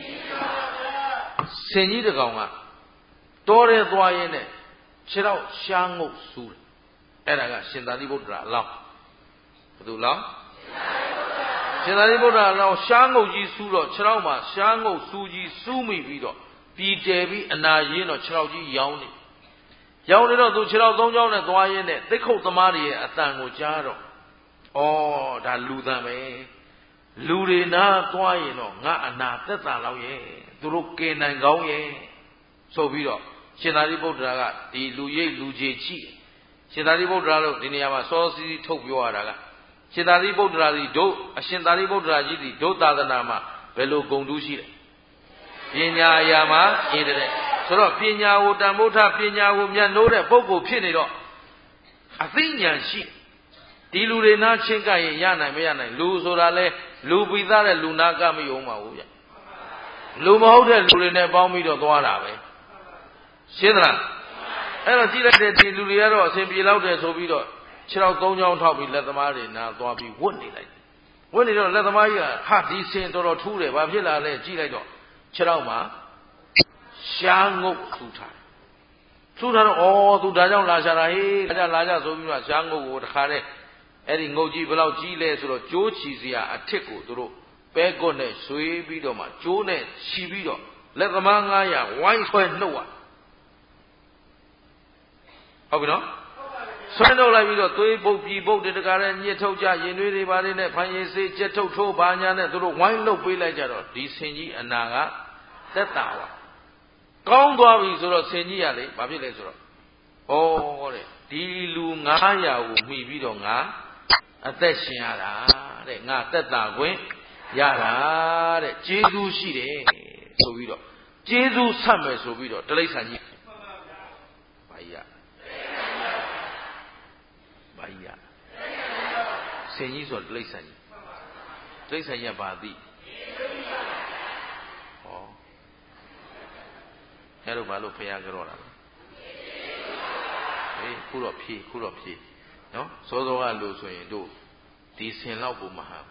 Speaker 2: ဆင်ကြီးတကောင်ကတောထဲသွားရင်းနဲ့ခြေတော့ရှားငုတ်ဆူးတယ်အဲ့ဒါကရှင်သာရိပုတ္တရာအလောင်းဘယ်သူလောင်းရှင်သာရိပုတ္တရာအလောင်းရှားငုတ်ကြီးဆူးတော့ခြေတော့မှာရှားငုတ်ဆူးကြီးဆူးမိပြီးတော့ပြည်တယ်ပြီးအနာရင်းတော့ခြေတော့ကြီးရောင်းနေတော့သူခြေတော့3ချောင်းနဲ့သွားရင်းနဲ့သိခုတ်သမားတွေရဲ့အတန်ကိုကြားတော့ဩဒါလူတန်ပဲလူတွေနာသွားရင်တော့ငါအနာသက်သာလောက်ရဲ့သူတို့ကင်နိုင်ကောင်းရဲ့ဆိုပြီးတော့ရှင်သာရိပုတ္တရာကဒီလူရိပ်လူကြီးချိရှင်သာရိပုတ္တရာတို့ဒီနေရာမှာစောစီးထုတ်ပြောရတာကရှင်သာရိပုတ္တရာကြီးတို့အရှင်သာရိပုတ္တရာကြီးဒီဒုသာသနာမှာဘယ်လိုဂုဏ်ထူးရှိလဲပညာအရာမှာရင်းတဲ့ဆိုတော့ပညာကိုတန်ဖိုးထားပညာကိုမြတ်နိုးတဲ့ပုဂ္ဂိုလ်ဖြစ်နေတော့အသိဉာဏ်ရှိဒီလူတွေနားချင်းကပ်ရင်ရနိုင်မရနိုင်လူဆိုတာလဲလူပိသားတဲ့လူနာကမယုံပါဘူးဗျလူမဟုတ်တဲ့လူတွေနဲ့ပေါင်းပြီးတော့သွားတာပဲရှင်းသလားအဲ့တော့ကြည့်လိုက်တဲ့ဒီလူတွေကတော့အစဉ်ပြေလောက်တယ်ဆိုပြီးတော့ခြေထောက်3ချောင်းထောက်ပြီးလက်သမားတွေနာသွားပြီးဝတ်နေလိုက်ဝတ်နေတော့လက်သမားကြီးကဟာဒီစင်တော်တော်ထူးတယ်ဘာဖြစ်လာလဲကြည့်လိုက်တော့ခြေထောက်မှာရှားငုတ်ထူထားတော့သူဒါကြောင့်လာရှာတာဟေးလာကြဆိုပြီးတော့ရှားငုတ်ကိုတခါတည်းအဲ့ဒီငုတ်ကြီးဘယ်လောက်ကြီးလဲဆိုတော့ကျိုးချီစရာအထစ်ကိုသူတို့ပဲကွတ်နဲ့ဆွေးပြီးတော့မှကျိုးနဲ့ချီပြီးတော့လက်သမား900ဝိုင်းဆွဲနှုတ်ဟုတ်ပြီနော်ဆွဲနှုတ်လိုက်ပြီးတော့သွေးပုတ်ပြည်ပုတ်တခါတည်းညှစ်ထုတ်ကြရင်သွေးတွေပါနေနဲ့ဖန်ရည်စေးကြက်ထုတ်ထိုးပါညာနဲ့သူတို့ဝိုင်းလှုပ်ပေးလိုက်ကြတော့ဒီဆင်ကြီးအနာကသက်သာပါကောင်းသွားပြီဆိုတော့ဆင်ကြီးရလေဘာဖြစ်လဲဆိုတော့တဲ့ဒီလူ900ကိုမှီပြီးတော့ငါအသက်ရှင်ရတာတဲ့ငါသက်သာခွင့်ရတာတဲ့ကျေးဇူးရှိတယ်ဆိုပြီးတော့ကျေးဇူးဆက်မယ်ဆိုပြီးတော့တိရစ္ဆာန်ကြီးဘာကြီးဆင်ကြီးဆိုတိရစ္ဆာန်ကြီးကဘာသိအဲ့တော့ဘာလို့ဖျားကြတော့တာလဲဟေးခုတော့ဖြေနော်စောစောကလို့ဆိုရင်တို့ဒီဆင်လောက်ကိုမဟာ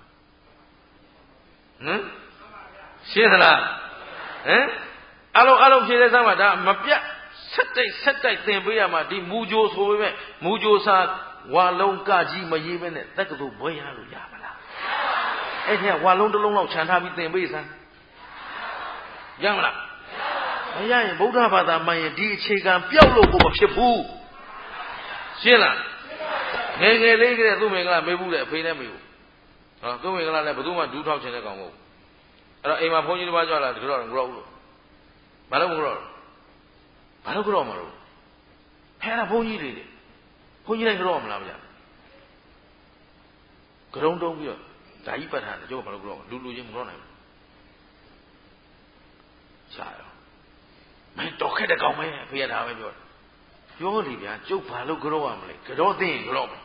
Speaker 2: ရှင်းသလားအလုံးဖြေတဲ့စမ်းမှာဒါမပြတ်ဆက်တိုက်သင်ပေးရမှာဒီမူကြိုဆိုပေမဲ့မူကြိုစာဝါလုံးကကြီးမရေးပဲနဲ့တက္ကသိုလ်ဘွဲရလို့ရပါလားအဲ့ဒီကဝါလုံးတစ်လုံးလောက်ခြံထားပြီးသင်ပေးစမ်းရမလားမရရင်ဗုဒ္ဓဘာသာမှန်ရင်ဒီအခြေခံပျောက်လို့ကိုမဖြစ်ဘူးရှင်းလားငယ်လေးကတည်းကသူ့မင်္ဂလာမေးဘူးတဲ့အဖေနဲ့မေးဘူးသူ့မင်္ဂလာလည်းဘယ်သူမှဒူးထောက်ခြင်းတဲ့ကောင်မဟုတ်ဘူးအဲ့တော့အိမ်မှာဘုန်းကြီးတစ်ပါးကြွလာတယ်ကြောက်တော့လို့ဘာလို့မကြောက်မလို့ဖဲတာဘုန်းကြီးတွေဘုန်းကြီးလည်းကြောက်မလားဗျာကရုံတုံးပြီးတော့ဓာကြီးပတ်ထားတယ်ကြောက်ဘာလို့ကြောက်လူချင်းမကြောက်နိုင်ဘူးရှားရောမင်းတော်ခဲ့တဲ့ကောင်ပဲဖေရတာပဲပြောလေဗျာကျုပ်ဘာလို့ကြောက်ရမလဲကြောက်သိရင်ကြောက်မယ်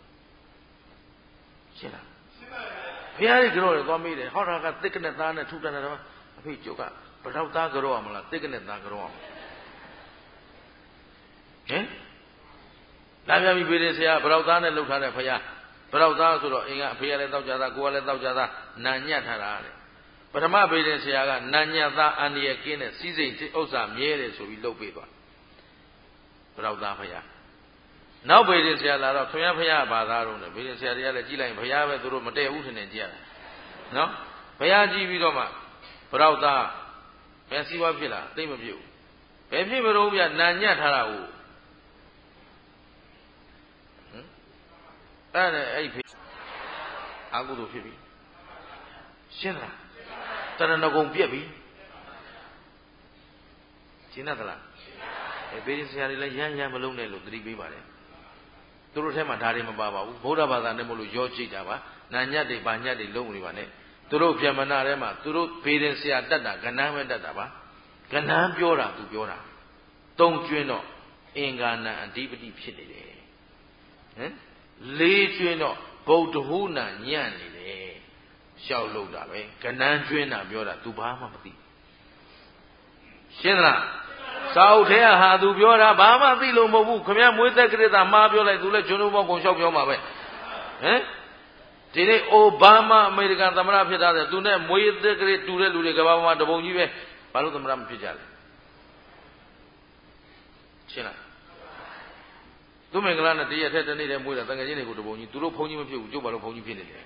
Speaker 2: ရှင်းလားဘုရားကြီးကြောတယ်သွားမေးတယ်ဟောတာကတစ်ကနဲ့သားနဲ့ထုတန်းတယ်အဖေကျုပ်ကဘယ်တော့သားကြောရမလားတစ်ကနဲ့သားကြောရအောင်လာပြန်ပြီဖေးဆရာဘယ်တော့သားနဲ့လှုပ်ထားတဲ့ဘုရားဘယ်တော့သားဆိုတော့အင်းကအဖေကလည်းတောက်ကြတာကိုကလည်းတောက်ကြတာနာညက်ထားတာတဲ့ပထမဖေးဆရာကနာညက်သားအန္တရာယ်ကင်းတဲ့စီးစိမ်ဥစ္စာမြဲတယ်ဆိုပြီးလှုပ်ပေးသွားဘယ်တော့သားဘုရားနောက်ဖေးဆရာလာတော့ခင်ဗျားဘုရားဘာသာတော့လဲဖေးဆရာတွေကလည်းကြည့်လိုက်ဘုရားပဲသူတို့မတည့်ဘူးထင်နေကြရတာနော်ဘုရားကြည့်ပြီးတော့မှဘယ်တော့သားဘယ်စီးပွားဖြစ်လားသိမဖြစ်ဘူးဘယ်ဖြစ်မလို့ဗျနာညက်ထားတာကိုအဲ့ဖေးအာဟုတို့ဖြစ်ပြီရှင်းလားတရဏဂုံပြက်ပြီရှင်းသလားဘေးဆရာတွေလည်းရမ်းမလုံးနဲ့လို့သတိပေးပါတယ်သူတို့ထဲမှာဒါတွေမပါပါဘူးဗုဒ္ဓဘာသာနဲ့မလို့ရောကြည့်တာပါနာညတ်တွေဘာညတ်တွေလုံးနေပါနဲ့သူတို့ဗျမနာထဲမှာသူတို့ဘေးဆရာတတ်တာကဏ္ဍပဲတတ်တာပါကဏ္ဍပြောတာသူပြောတာသုံးကျွင်းတော့အင်္ဂါနံအဓိပတိဖြစ်နေတယ်လေးကျွင်းတော့ဗုဒ္ဓဟုဏညံ့နေတယ်ရှောက်လို့တာပဲကဏ္ဍကျွင်းတာပြောတာသူဘာမှမသိရှင်းလား Sao thế à tu biểu ra bà mà tí lô mô vụ khám nhá mối tế cái ta mà biểu lại tu lại chúng nó bóng cùng sọc biểu mà vậy thế này Obama American ta mà phía ta tu này mối tế cái tu lại lưu lại cái bà mà đập bóng như vậy bà lúc ta mà phía trả lại thế nào tu mình cái này thì thế thế này mối là ta cái gì này cũng đập bóng như tu lúc phong như mà phía chỗ bà lúc phong như phía này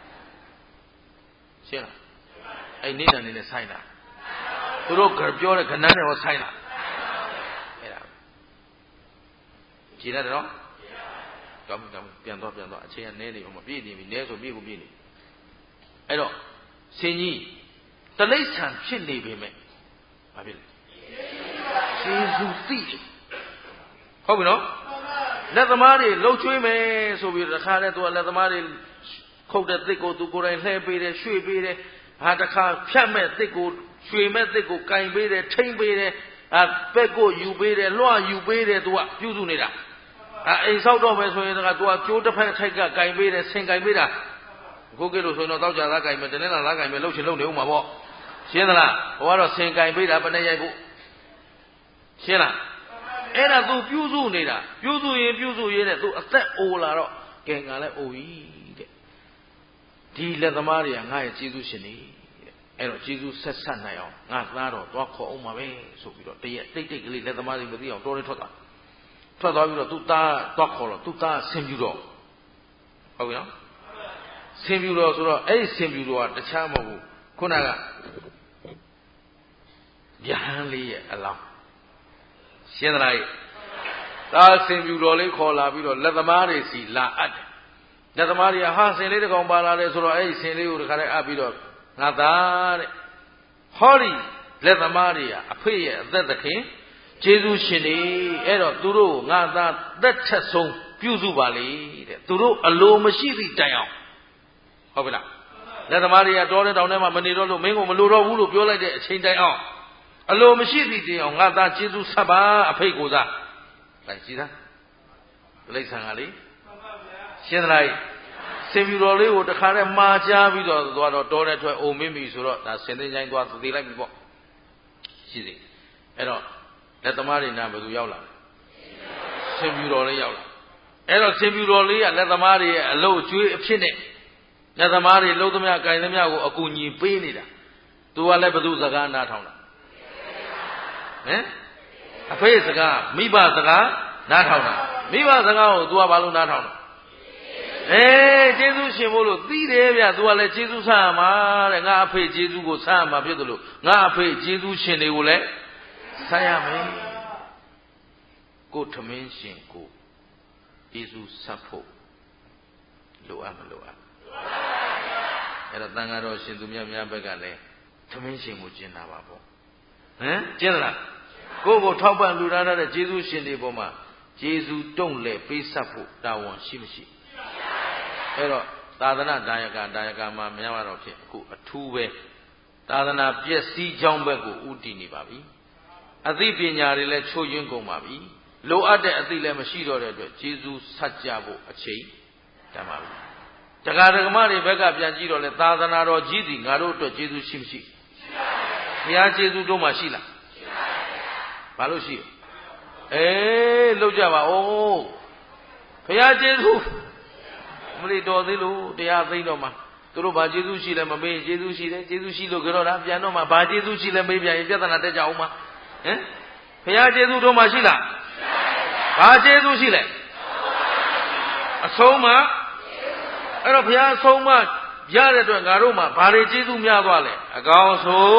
Speaker 2: thế nào ai nít này sai nào tu lúc cái biểu này cái này nó sai nào chỉ là đó, cầmပြန်တော့အချိန်ကနေနေမှာပြည့်နေပြီနဲဆိုပြည့်ကိုပြည့်နေအဲ့တော့ဆင်းကြီးတလိษံဖြစ်နေပေမဲ့ဘာဖြစ်လဲကျေးဇူးသိတယ်ဟုတ်ပြီနော်လက်သမားတွေလှုပ်ချွေးမယ်ဆိုပြီးတခါတည်းသူကလက်သမားတွေခုတ်တဲ့တစ်ကိုသူကိုယ်တိုင်လှည့်ပေးတယ်ရွှေ့ပေးတယ်ဟာတခါဖြတ်မဲ့တစ်ကိုရွှေမဲ့တစ်ကိုကင်ပေးတယ်ထိမ့်ပေးတယ်ပက်ကိုယူပေးတယ်လွှယူပေးတယ်သူကပြုစုနေတာအိမ်ဆောက်တော့မယ်ဆိုရင်ကသူကကျိုးတစ်ဖက်ထိုက်ကကင်ပေးတယ်ဆင်ကင်ပေးတာအခုကလို့ဆိုရင်တော့တောက်ကြသားကင်မယ်တနေ့လာသားကင်မယ်လှုပ်ချင်လှုပ်နေဦးမှာပေါ့ရှင်းသလားဟိုကတော့ဆင်ကင်ပေးတာဘယ်နဲ့ရိုက်ဖို့ရှင်းလားအဲ့ဒါသူပြုစုနေတာပြုစုရင်နဲ့သူအသက်အိုလာတော့ကဲငါလည်းအိုပြီတဲ့ဒီလက်သမားတွေကငါရဲ့ကျေးဇူးရှင်နေအဲ့တော့ကျေးဇူးဆက်ဆက်နိုင်အောင်ငါသားတော့သွားခေါ်အောင်ပါပဲဆိုပြီးတော့တရက်တိတ်ကလေးလက်သမားတွေမသိအောင်တော်တော်ထွက်သွားပြီးတော့သူ့သားသွားခေါ်တော့သူ့သားဆင်ပြူတော့ဟုတ်ပြီနော်ဆင်ပြူတော့ဆိုတော့အဲ့ဒီဆင်ပြူတော့ကတခြားမဟုတ်ဘူးခုနကယဟန်လေးရဲ့အလောင်းရှင်းသလားသားဆင်ပြူတော်လေးခေါ်လာပြီးတော့လက်သမားတွေစီလာအပ်တယ်လက်သမားတွေကဟာဆင်လေးတစ်ကောင်ပါလာတယ်ဆိုတော့အဲ့ဒီဆင်လေးကိုတခါတည်းအပ်ပြီးတော့ငါသားတဲ့ဟောဒီလက်သမားတွေကအဖေရဲ့အသက်သခင်ကျေးဇူးရှင်နေအဲ့တော့သူတို့ငါသားသက်ချက်ဆုံးပြုစုပါလေတဲ့သူတို့အလိုမရှိသည့်တိုင်အောင်ဟုတ်ပြီလားလက်သမားတွေကတောတဲ့တောင်ထဲမှာမနေတော့လို့မင်းကိုမလိုတော့ဘူးလို့ပြောလိုက်တဲ့အချိန်တိုင်အောင်အလိုမရှိသည့်တိုင်အောင်ငါသားကျေးဇူးဆက်ပါအဖေကိုစားလိုက်ကြည့်သားလိမ့်ဆန်ကလေရှင်းသလားဆင်ပြူတော်လေးကိုတခါတည်းမှာချပြီးတော့သွားတော့တောတဲ့ထွက်အိုမင်းပြီဆိုတော့ဒါဆင်သိချိုင်းသွားသေလိုက်ပြီပေါ့ရှိသေးအဲ့တော့လက်သမားတွေနာဘယ်သူရောက်လာလဲဆင်ပြူတော်လေးရောက်လာအဲ့တော့ဆင်ပြူတော်လေးကလက်သမားတွေရဲ့အလုပ်အကျွေးအဖြစ်နဲ့လက်သမားတွေလှုပ်သမျှ၊ကင်သမျှကိုအကူအညီပေးနေတာသူကလည်းဘယ်သူစကားနားထောင်တာအဖေစကားမိဘစကားနားထောင်တာမိဘစကားကိုသူကဘာလို့နားထောင်လဲကျေးဇူးရှင်မို့လို့သိတယ်ဗျသူကလည်းကျေးဇူးဆရမှာတဲ့ငါအဖေကျေးဇူးကိုဆရမှာဖြစ်တယ်လို့ငါအဖေကျေးဇူးရှင်တွေကိုလည်းဆက်ရမယ်ကိုထမင်းရှင်ကိုကျေးဇူးဆက်ဖို့လိုအပ်မလိုအပ်အဲ့တော့တန်ဃာတော်ရှင်သူများဘက်ကလည်းထမင်းရှင်ကိုကျင့်တာပါပေါ့ကျင့်လားကိုကိုထောက်ပံ့လူထားတဲ့ကျေးဇူးရှင်တွေပေါ်မှာကျေးဇူးတုံ့လဲပေးဆက်ဖို့တာဝန်ရှိမရှိအဲ့တော့သာသနာဒါယကမှာများတော့ဖြစ်အခုအထူးပဲသာသနာပျက်စီးကြောင်းဘက်ကိုဥတည်နေပါပြီအသိပညာတွေလည်းချိုးယွင်းကုန်ပါပြီလိုအပ်တဲ့အသိလည်းမရှိတော့တဲ့အတွက်ကျေးဇူးဆက်ကြဖို့အချိန်တန်ပါပြီတရားဓမ္မတွေဘက်ကပြန်ကြည့်တော့လေသာသနာတော်ကြီးစီငါတို့အတွက်ကျေးဇူးရှိမရှိဘုရားကျေးဇူးတို့မှရှိလားဘာလို့ရှိလောက်ကြပါဦးဘုရားကျေးဇူးမလေးတော်သေးလို့တရားသိတော့မှသူတို့ဘာကျေးဇူးရှိလဲမမေးကျေးဇူးရှိတယ်ကျေးဇူးရှိလို့ကြတော့တာပြန်တော့မှဘာကျေးဇူးရှိလဲမေးပြန်ရင်ပြဿနာတက်ကြအောင်မှာဘုရားကျေးဇူးတို့မှရှိလားဘာကျေးဇူးရှိလဲအဆုံးမအဲ့တော့ဘုရားအဆုံးမရတဲ့အတွက်ငါတို့မှဘာတွေကျေးဇူးများသွားလဲအကောင်ဆို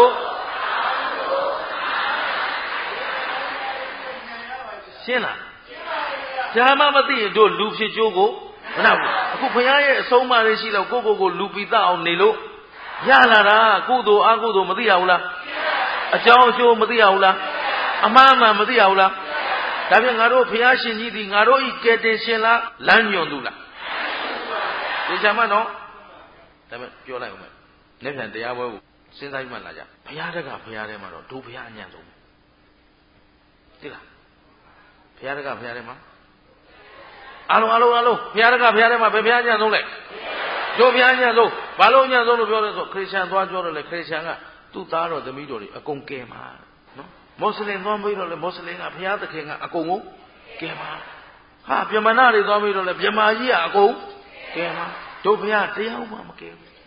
Speaker 2: ရှင်းလားဓမ္မမသိရင်တို့လူဖြစ်ကြိုးကိုမနာဘူးအခုဘုရားရဲ့အဆုံးအမတွေရှိလို့ကိုလူပိသအောင်နေလို့ရလာတာကုသိုလ်အကုသိုလ်မသိရဘူးလားအကြောင်းအကျိုးမသိရဘူးလားအမှားမှန်မသိရဘူးလားဒါပြန်ငါတို့ဘုရားရှင်ကြီးဒီငါတို့ဤကဲတင်ရှင်လားလမ်းညွန်သူလားဒီချာမနော်ဒါပေမဲ့ပြောလိုက်ဦးမယ်လက်ပြန်တရားပွဲကိုစဉ်းစားမှလာကြဘုရားတက်ကဘုရားထဲမှာတော့ဒုဘုရားအညံ့ဆုံးသိလားဘုရားတက်ကဘုရားထဲမှာအလုံးဘုရားတက်ကဘုရားထဲမှာဘယ်ဘုရားညံ့ဆုံးလဲတို့ဘုရားညံ့ဆုံးဘာလို့ညံ့ဆုံးလို့ပြောလဲဆိုခရစ်ယာန်သွားပြောတယ်လေခရစ်ယာန်ကသူ့သားတော်သမီးတော်တွေအကုန်ကဲမှာနော်မွတ်စလင်သွားပြီးတော့လေမွတ်စလင်ကဘုရားသခင်ကအကုန်ကိုကဲပါဟာဗြဟ္မဏတွေသွားပြီးတော့လေဗြဟ္မာကြီးကအကုန်ကဲပါတို့ဘုရားတရားမှမကဲဘူး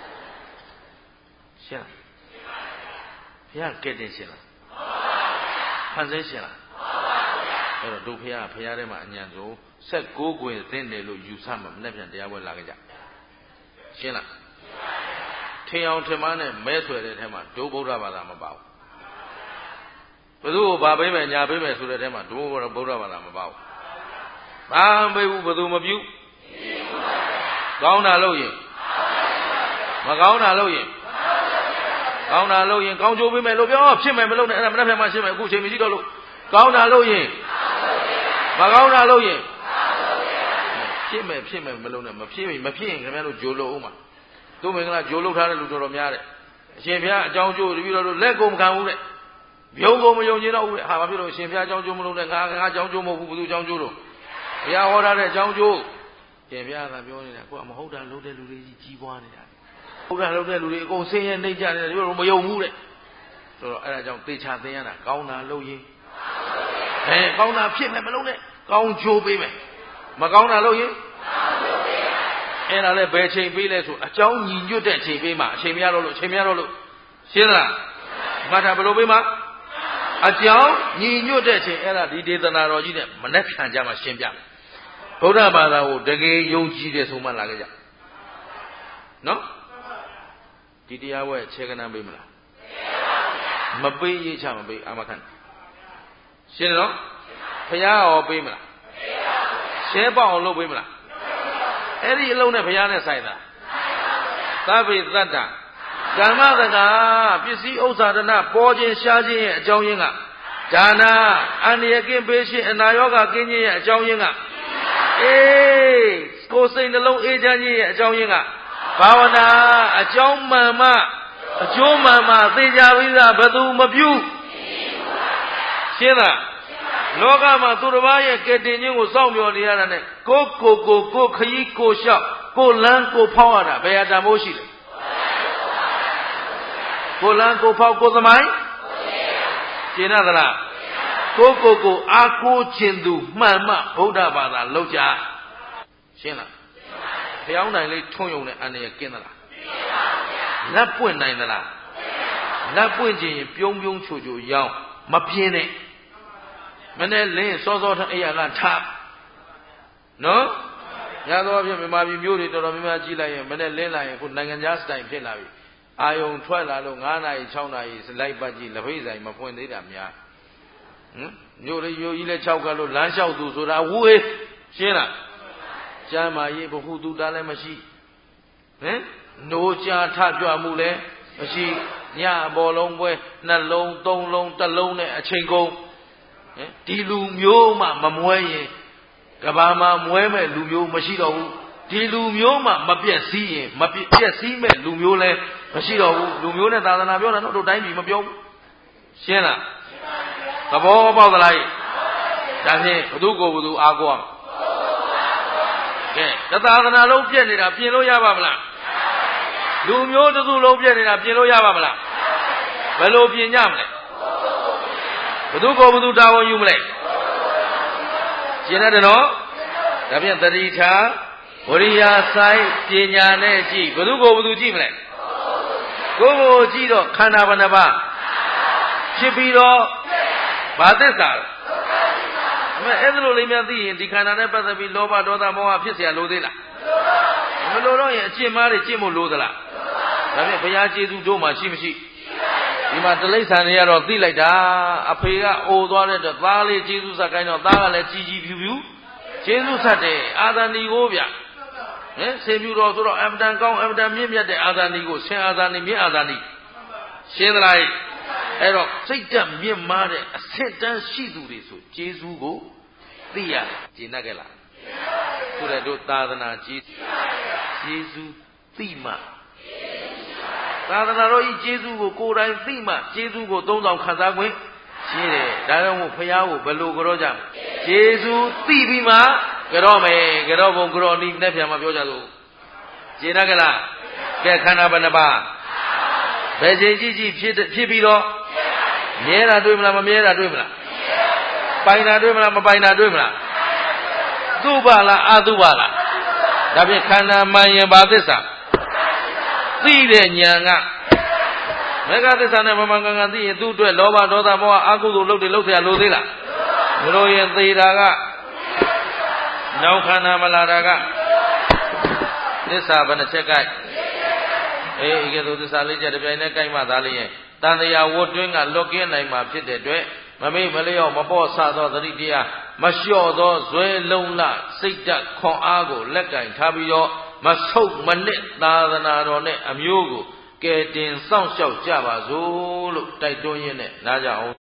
Speaker 2: ရှင်းလားဘုရားကဲတင်ရှင်းလားဖန်ဆင်းရှင်းလားအဲ့တော့တို့ဘုရားထဲမှာအញ្ញံဆုံး16ခွင်သင်တယ်လို့ယူဆမှာမနေ့ပြန်တရားပွဲလာကြရှင်းလားထင်အောင်ထင်မှန်းနဲ့မဲဆွယ်တဲ့ထဲမှာဒုဗုဒ္ဓဘာသာမပါဘူးဘယ်သူ့ကိုဘာပေးမယ်ညာပေးမယ်ဆိုတဲ့ထဲမှာဒုဗုဒ္ဓဘာသာမပါဘူးဘာမပေးဘူးဘယ်သူမပြုကောင်းတာလုပ်ရင်မကောင်းတာလုပ်ရင်ကောင်းတာလုပ်ရင်ကောင်းကျိုးပေးမယ်လို့ပြောဖြစ်မယ်မလုပ်နဲ့အဲ့ဒါမနေ့ပြန်မှရှင်းမယ်အခုချိန်မရှိတော့လို့ကောင်းတာလုပ်ရင်မကောင်းတာလုပ်ရင်ဖြစ်မယ်မလုပ်နဲ့မဖြစ်ရင်ခင်ဗျားတို့ဂျိုးလို့ဦးမှာသူ့မင်္ဂလာဂျိုးလုပ်ထားတဲ့လူတော်များတဲ့အရှင်ဘုရားအကြောင်းကျိုးတပည့်တော်တို့လက်ကုန်မခံဘူးတဲ့မြုံကုန်မယုံကြည်တော့ဘူးတဲ့ဟာဘာဖြစ်လို့အရှင်ဘုရားအကြောင်းကျိုးမလုပ်နဲ့ငါအကြောင်းကျိုးမဟုတ်ဘူးဘယ်သူအကြောင်းကျိုးတော့ဘုရားဟောထားတဲ့အကြောင်းကျိုးရှင်ဘုရားကပြောနေတာကိုကမဟုတ်တာလုပ်တဲ့လူတွေကြီးပွားနေတာဟုတ်တာလုပ်တဲ့လူတွေအကုန်ဆင်းရဲနှိမ့်ကြနေတယ်တို့မယုံဘူးတဲ့ဆိုတော့အဲ့ဒါကြောင့်သေချာသိရတာကောင်းတာလုပ်ရင်ကောင်းတာဖြစ်မယ်မလုပ်နဲ့ကောင်းချိုးပေးမယ်မကောင်းတာလုပ်ရင်အဲ့ဒါလည်းဘယ်ချိန်ပေးလဲဆိုအကြောင်းညီညွတ်တဲ့ချိန်ပေးမှာအချိန်မရတော့လို့ရှင်းသလားမှတ်တာဘယ်လိုပေးမှာအကြောင်းညီညွတ်တဲ့ချိန်အဲ့ဒါဒီဒေသနာတော်ကြီးနဲ့မနဲ့ခံကြမှာရှင်းပြမယ်ဗုဒ္ဓဘာသာကိုတကယ်ယုံကြည်တယ်ဆိုမှလာကြနော်ဒီတရားဝဲခြေကနန်းပေးမလားမပေးရေးချမပေးအာမခံရှင်းနော်ဘုရားရောပေးမလားရှင်းပေါအောင်လုပ်ပေးမလားအဲ့ဒီအလုံးနဲ့ဘုရားနဲ့ဆိုင်တာသဗ္ဗေတ္တကမ္မတကာပစ္စည်းဥစ္စာဒနာပေါ်ခြင်းရှားခြင်းရဲ့အကြောင်းရင်းကဒါနာအန္တရာယ်ကင်းပေးခြင်းအနာရောဂါကင်းခြင်းရဲ့အကြောင်းရင်းကကိုယ်စိတ်နှလုံးအေးချမ်းခြင်းရဲ့အကြောင်းရင်းကဘာဝနာအကြောင်းမှန်မှအကျိုးမှန်မှသိကြပြီးသားဘယ်သူမပြုရှင်းလားလောကမှာသူတစ်ပါးရဲ့ကဲတင်ခြင်းကိုစောင့်မျှော်နေရတာနဲ့ကိုခရီးကိုလျှောက်ကိုလမ်းကိုဖောက်ရတာဘယ်ဟာတန်ဖိုးရှိလဲကိုလမ်းကိုဖောက်ကိုသမိုင်းရှင်းသလားကိုအားကိုခြင်းသူမှန်မှဗုဒ္ဓဘာသာလောက်ကြရှင်းလားဖျောင်းနိုင်လေးထွန်းယုံတဲ့အန္တရာယ်ကင်းသလားလက်ပွင့်နိုင်သလားလက်ပွင့်ခြင်းရင်ပြုံးချိုရောင်းမပြင်းနဲ့မနဲ့လင်းစောထအိယာကထားနော်ရသောဖြင့်မြန်မာပြည်မျိုးတွေတော်တော်များများကြီးလိုက်ရင်မနဲ့လင်းလာရင်ခုနိုင်ငံခြားစတိုင်ဖြစ်လာပြီအာယုံထွက်လာလို့9နာရီ6နာရီစလိုက်ပတ်ကြည့်လက်ဖိတ်ဆိုင်မဖွင့်သေးတာများမျိုးလေးရိုးကြီးလဲ6ကလို့လမ်းလျှောက်သူဆိုတာဝူးရှင်းလားကျမ်းမာရေးဘဟုတုတလည်းမရှိနိုးချထကြွမှုလည်းမရှိညအပေါ်လုံးပွဲနှလုံး3လုံး1လုံးနဲ့အချိန်ကုန်ဒီလူမျိုးမှမမွဲရင်ကဘာမှာမွဲမဲ့လူမျိုးမရှိတော့ဘူးဒီလူမျိုးမှမပြည့်စည်ရင်မပြည့်စည်မဲ့လူမျိုးလည်းမရှိတော့ဘူးလူမျိုးနဲ့သာသနာပြောတာတို့တိုင်းပြည်မပြောဘူးရှင်းလားသဘောပေါက်သလားဒါဖြင့်ဘသူကိုဘသူအားကိုးအောင်ကဲသာသနာလုံးပြည့်နေတာပြင်လို့ရပါမလားလူမျိုးတစ်စုလုံးပြည့်နေတာပြင်လို့ရပါမလားဘယ်လိုပြင်ကြမလဲဘသူကိုဘသူတာဝန်ယူမလဲရှင်းတယ်နော်ဒါဖြင့်တတိထားဝရိယာဆိုင်ပညာနဲ့ကြည့်ဘသူကိုဘသူကြည့်မလဲကိုယ်ကြည့်တော့ခန္ဓာဘယ်နှပါးဖြစ်ပြီးတော့ဘာသစ္စာလဲအဲ့ဒါလိုလေးများသိရင်ဒီခန္ဓာနဲ့ပတ်သက်ပြီးလောဘဒေါသမောဟဖြစ်เสียလို့သေးလားမလို့တော့ရင်အကျင့်မားတွေကျင့်ဖို့လို့သလားဒါဖြင့်ဘုရားကျေးဇူးတို့မှရှိမရှိဒီမှာတိရစ္ဆာန်တွေကတော့သိလိုက်တာအဖေကအိုသွားတဲ့သားလေးကျေးဇူးဆက်ကိုင်းတော့သားကလည်းကြီးဖြူကျေးဇူးဆက်တယ်အာသနီကိုဗျဆေပြူတော်ဆိုတော့အမတန်ကောင်းအမတန်မြင့်မြတ်တဲ့အာသနီကိုဆင်အာသနီမြင့်အာသနီရှင်းသလားအဲ့တော့စိတ်ဓာတ်မြင့်မားတဲ့အဆင့်တန်းရှိသူတွေဆိုကျေးဇူးကိုသိရတယ်ကျင့်တတ်ကြလားဆိုတဲ့တို့သာသနာကျေးဇူးသိမှသာသနာတော်ဤကျေးဇူးကိုကိုယ်တိုင်သိမှကျေးဇူးကိုသုံးဆောင်ခံစားခွင့်ရှိတယ်ဒါကြောင့်မို့ဘုရားကိုဘယ်လိုကြောကြကျေးဇူးသိပြီးမှကြောမယ်ကြောဘုံကြောနီးနဲ့ပြန်မပြောကြလို့ကျင့်တတ်ကြလားကဲခန္ဓာဘယ်နှပါဘယ်ချိန်ကြည့်ဖြစ်ပြီးတော့မြဲတာတွေ့မလားမမြဲတာတွေ့မလားပိုင်တာတွေ့မလားမပိုင်တာတွေ့မလားသူ့ပါလားအတုပါလားဒါဖြင့်ခန္ဓာမှန်ရင်ဘာသစ္စာသိတဲ့ဉာဏ်ကမေဃသစ္စာနဲ့မမှန်ကန်ကန်သိရင်သူ့အတွက်လောဘဒေါသမောဟအကုသိုလ်လုပ်တယ်လုပ်เสียလို့သေးလားမလို့ရင်သေတာကနောက်ခန္ဓာမလာတာကသစ္စာဘယ်နှချက်ကိုက်အေးဤကဲ့သို့သစ္စာလေးချက်တစ်ပြိုင်တည်းကိုက်မှသာလျင်တန်တရားဝတ်တွင်းကလွတ်ကင်းနိုင်မှာဖြစ်တဲ့အတွက်မမေ့မလျော့မပေါ့ဆသောသတိတရားမလျှော့သောဇွဲလုံးလစိတ်ဓာတ်ခွန်အားကိုလက်ကင်ထားပြီးတော့မဆုတ်မနစ်သာသနာတော်နဲ့အမျိုးကိုကဲတင်စောင့်ရှောက်ကြပါစို့လို့တိုက်တွန်းရင်းနဲ့နားကြအောင်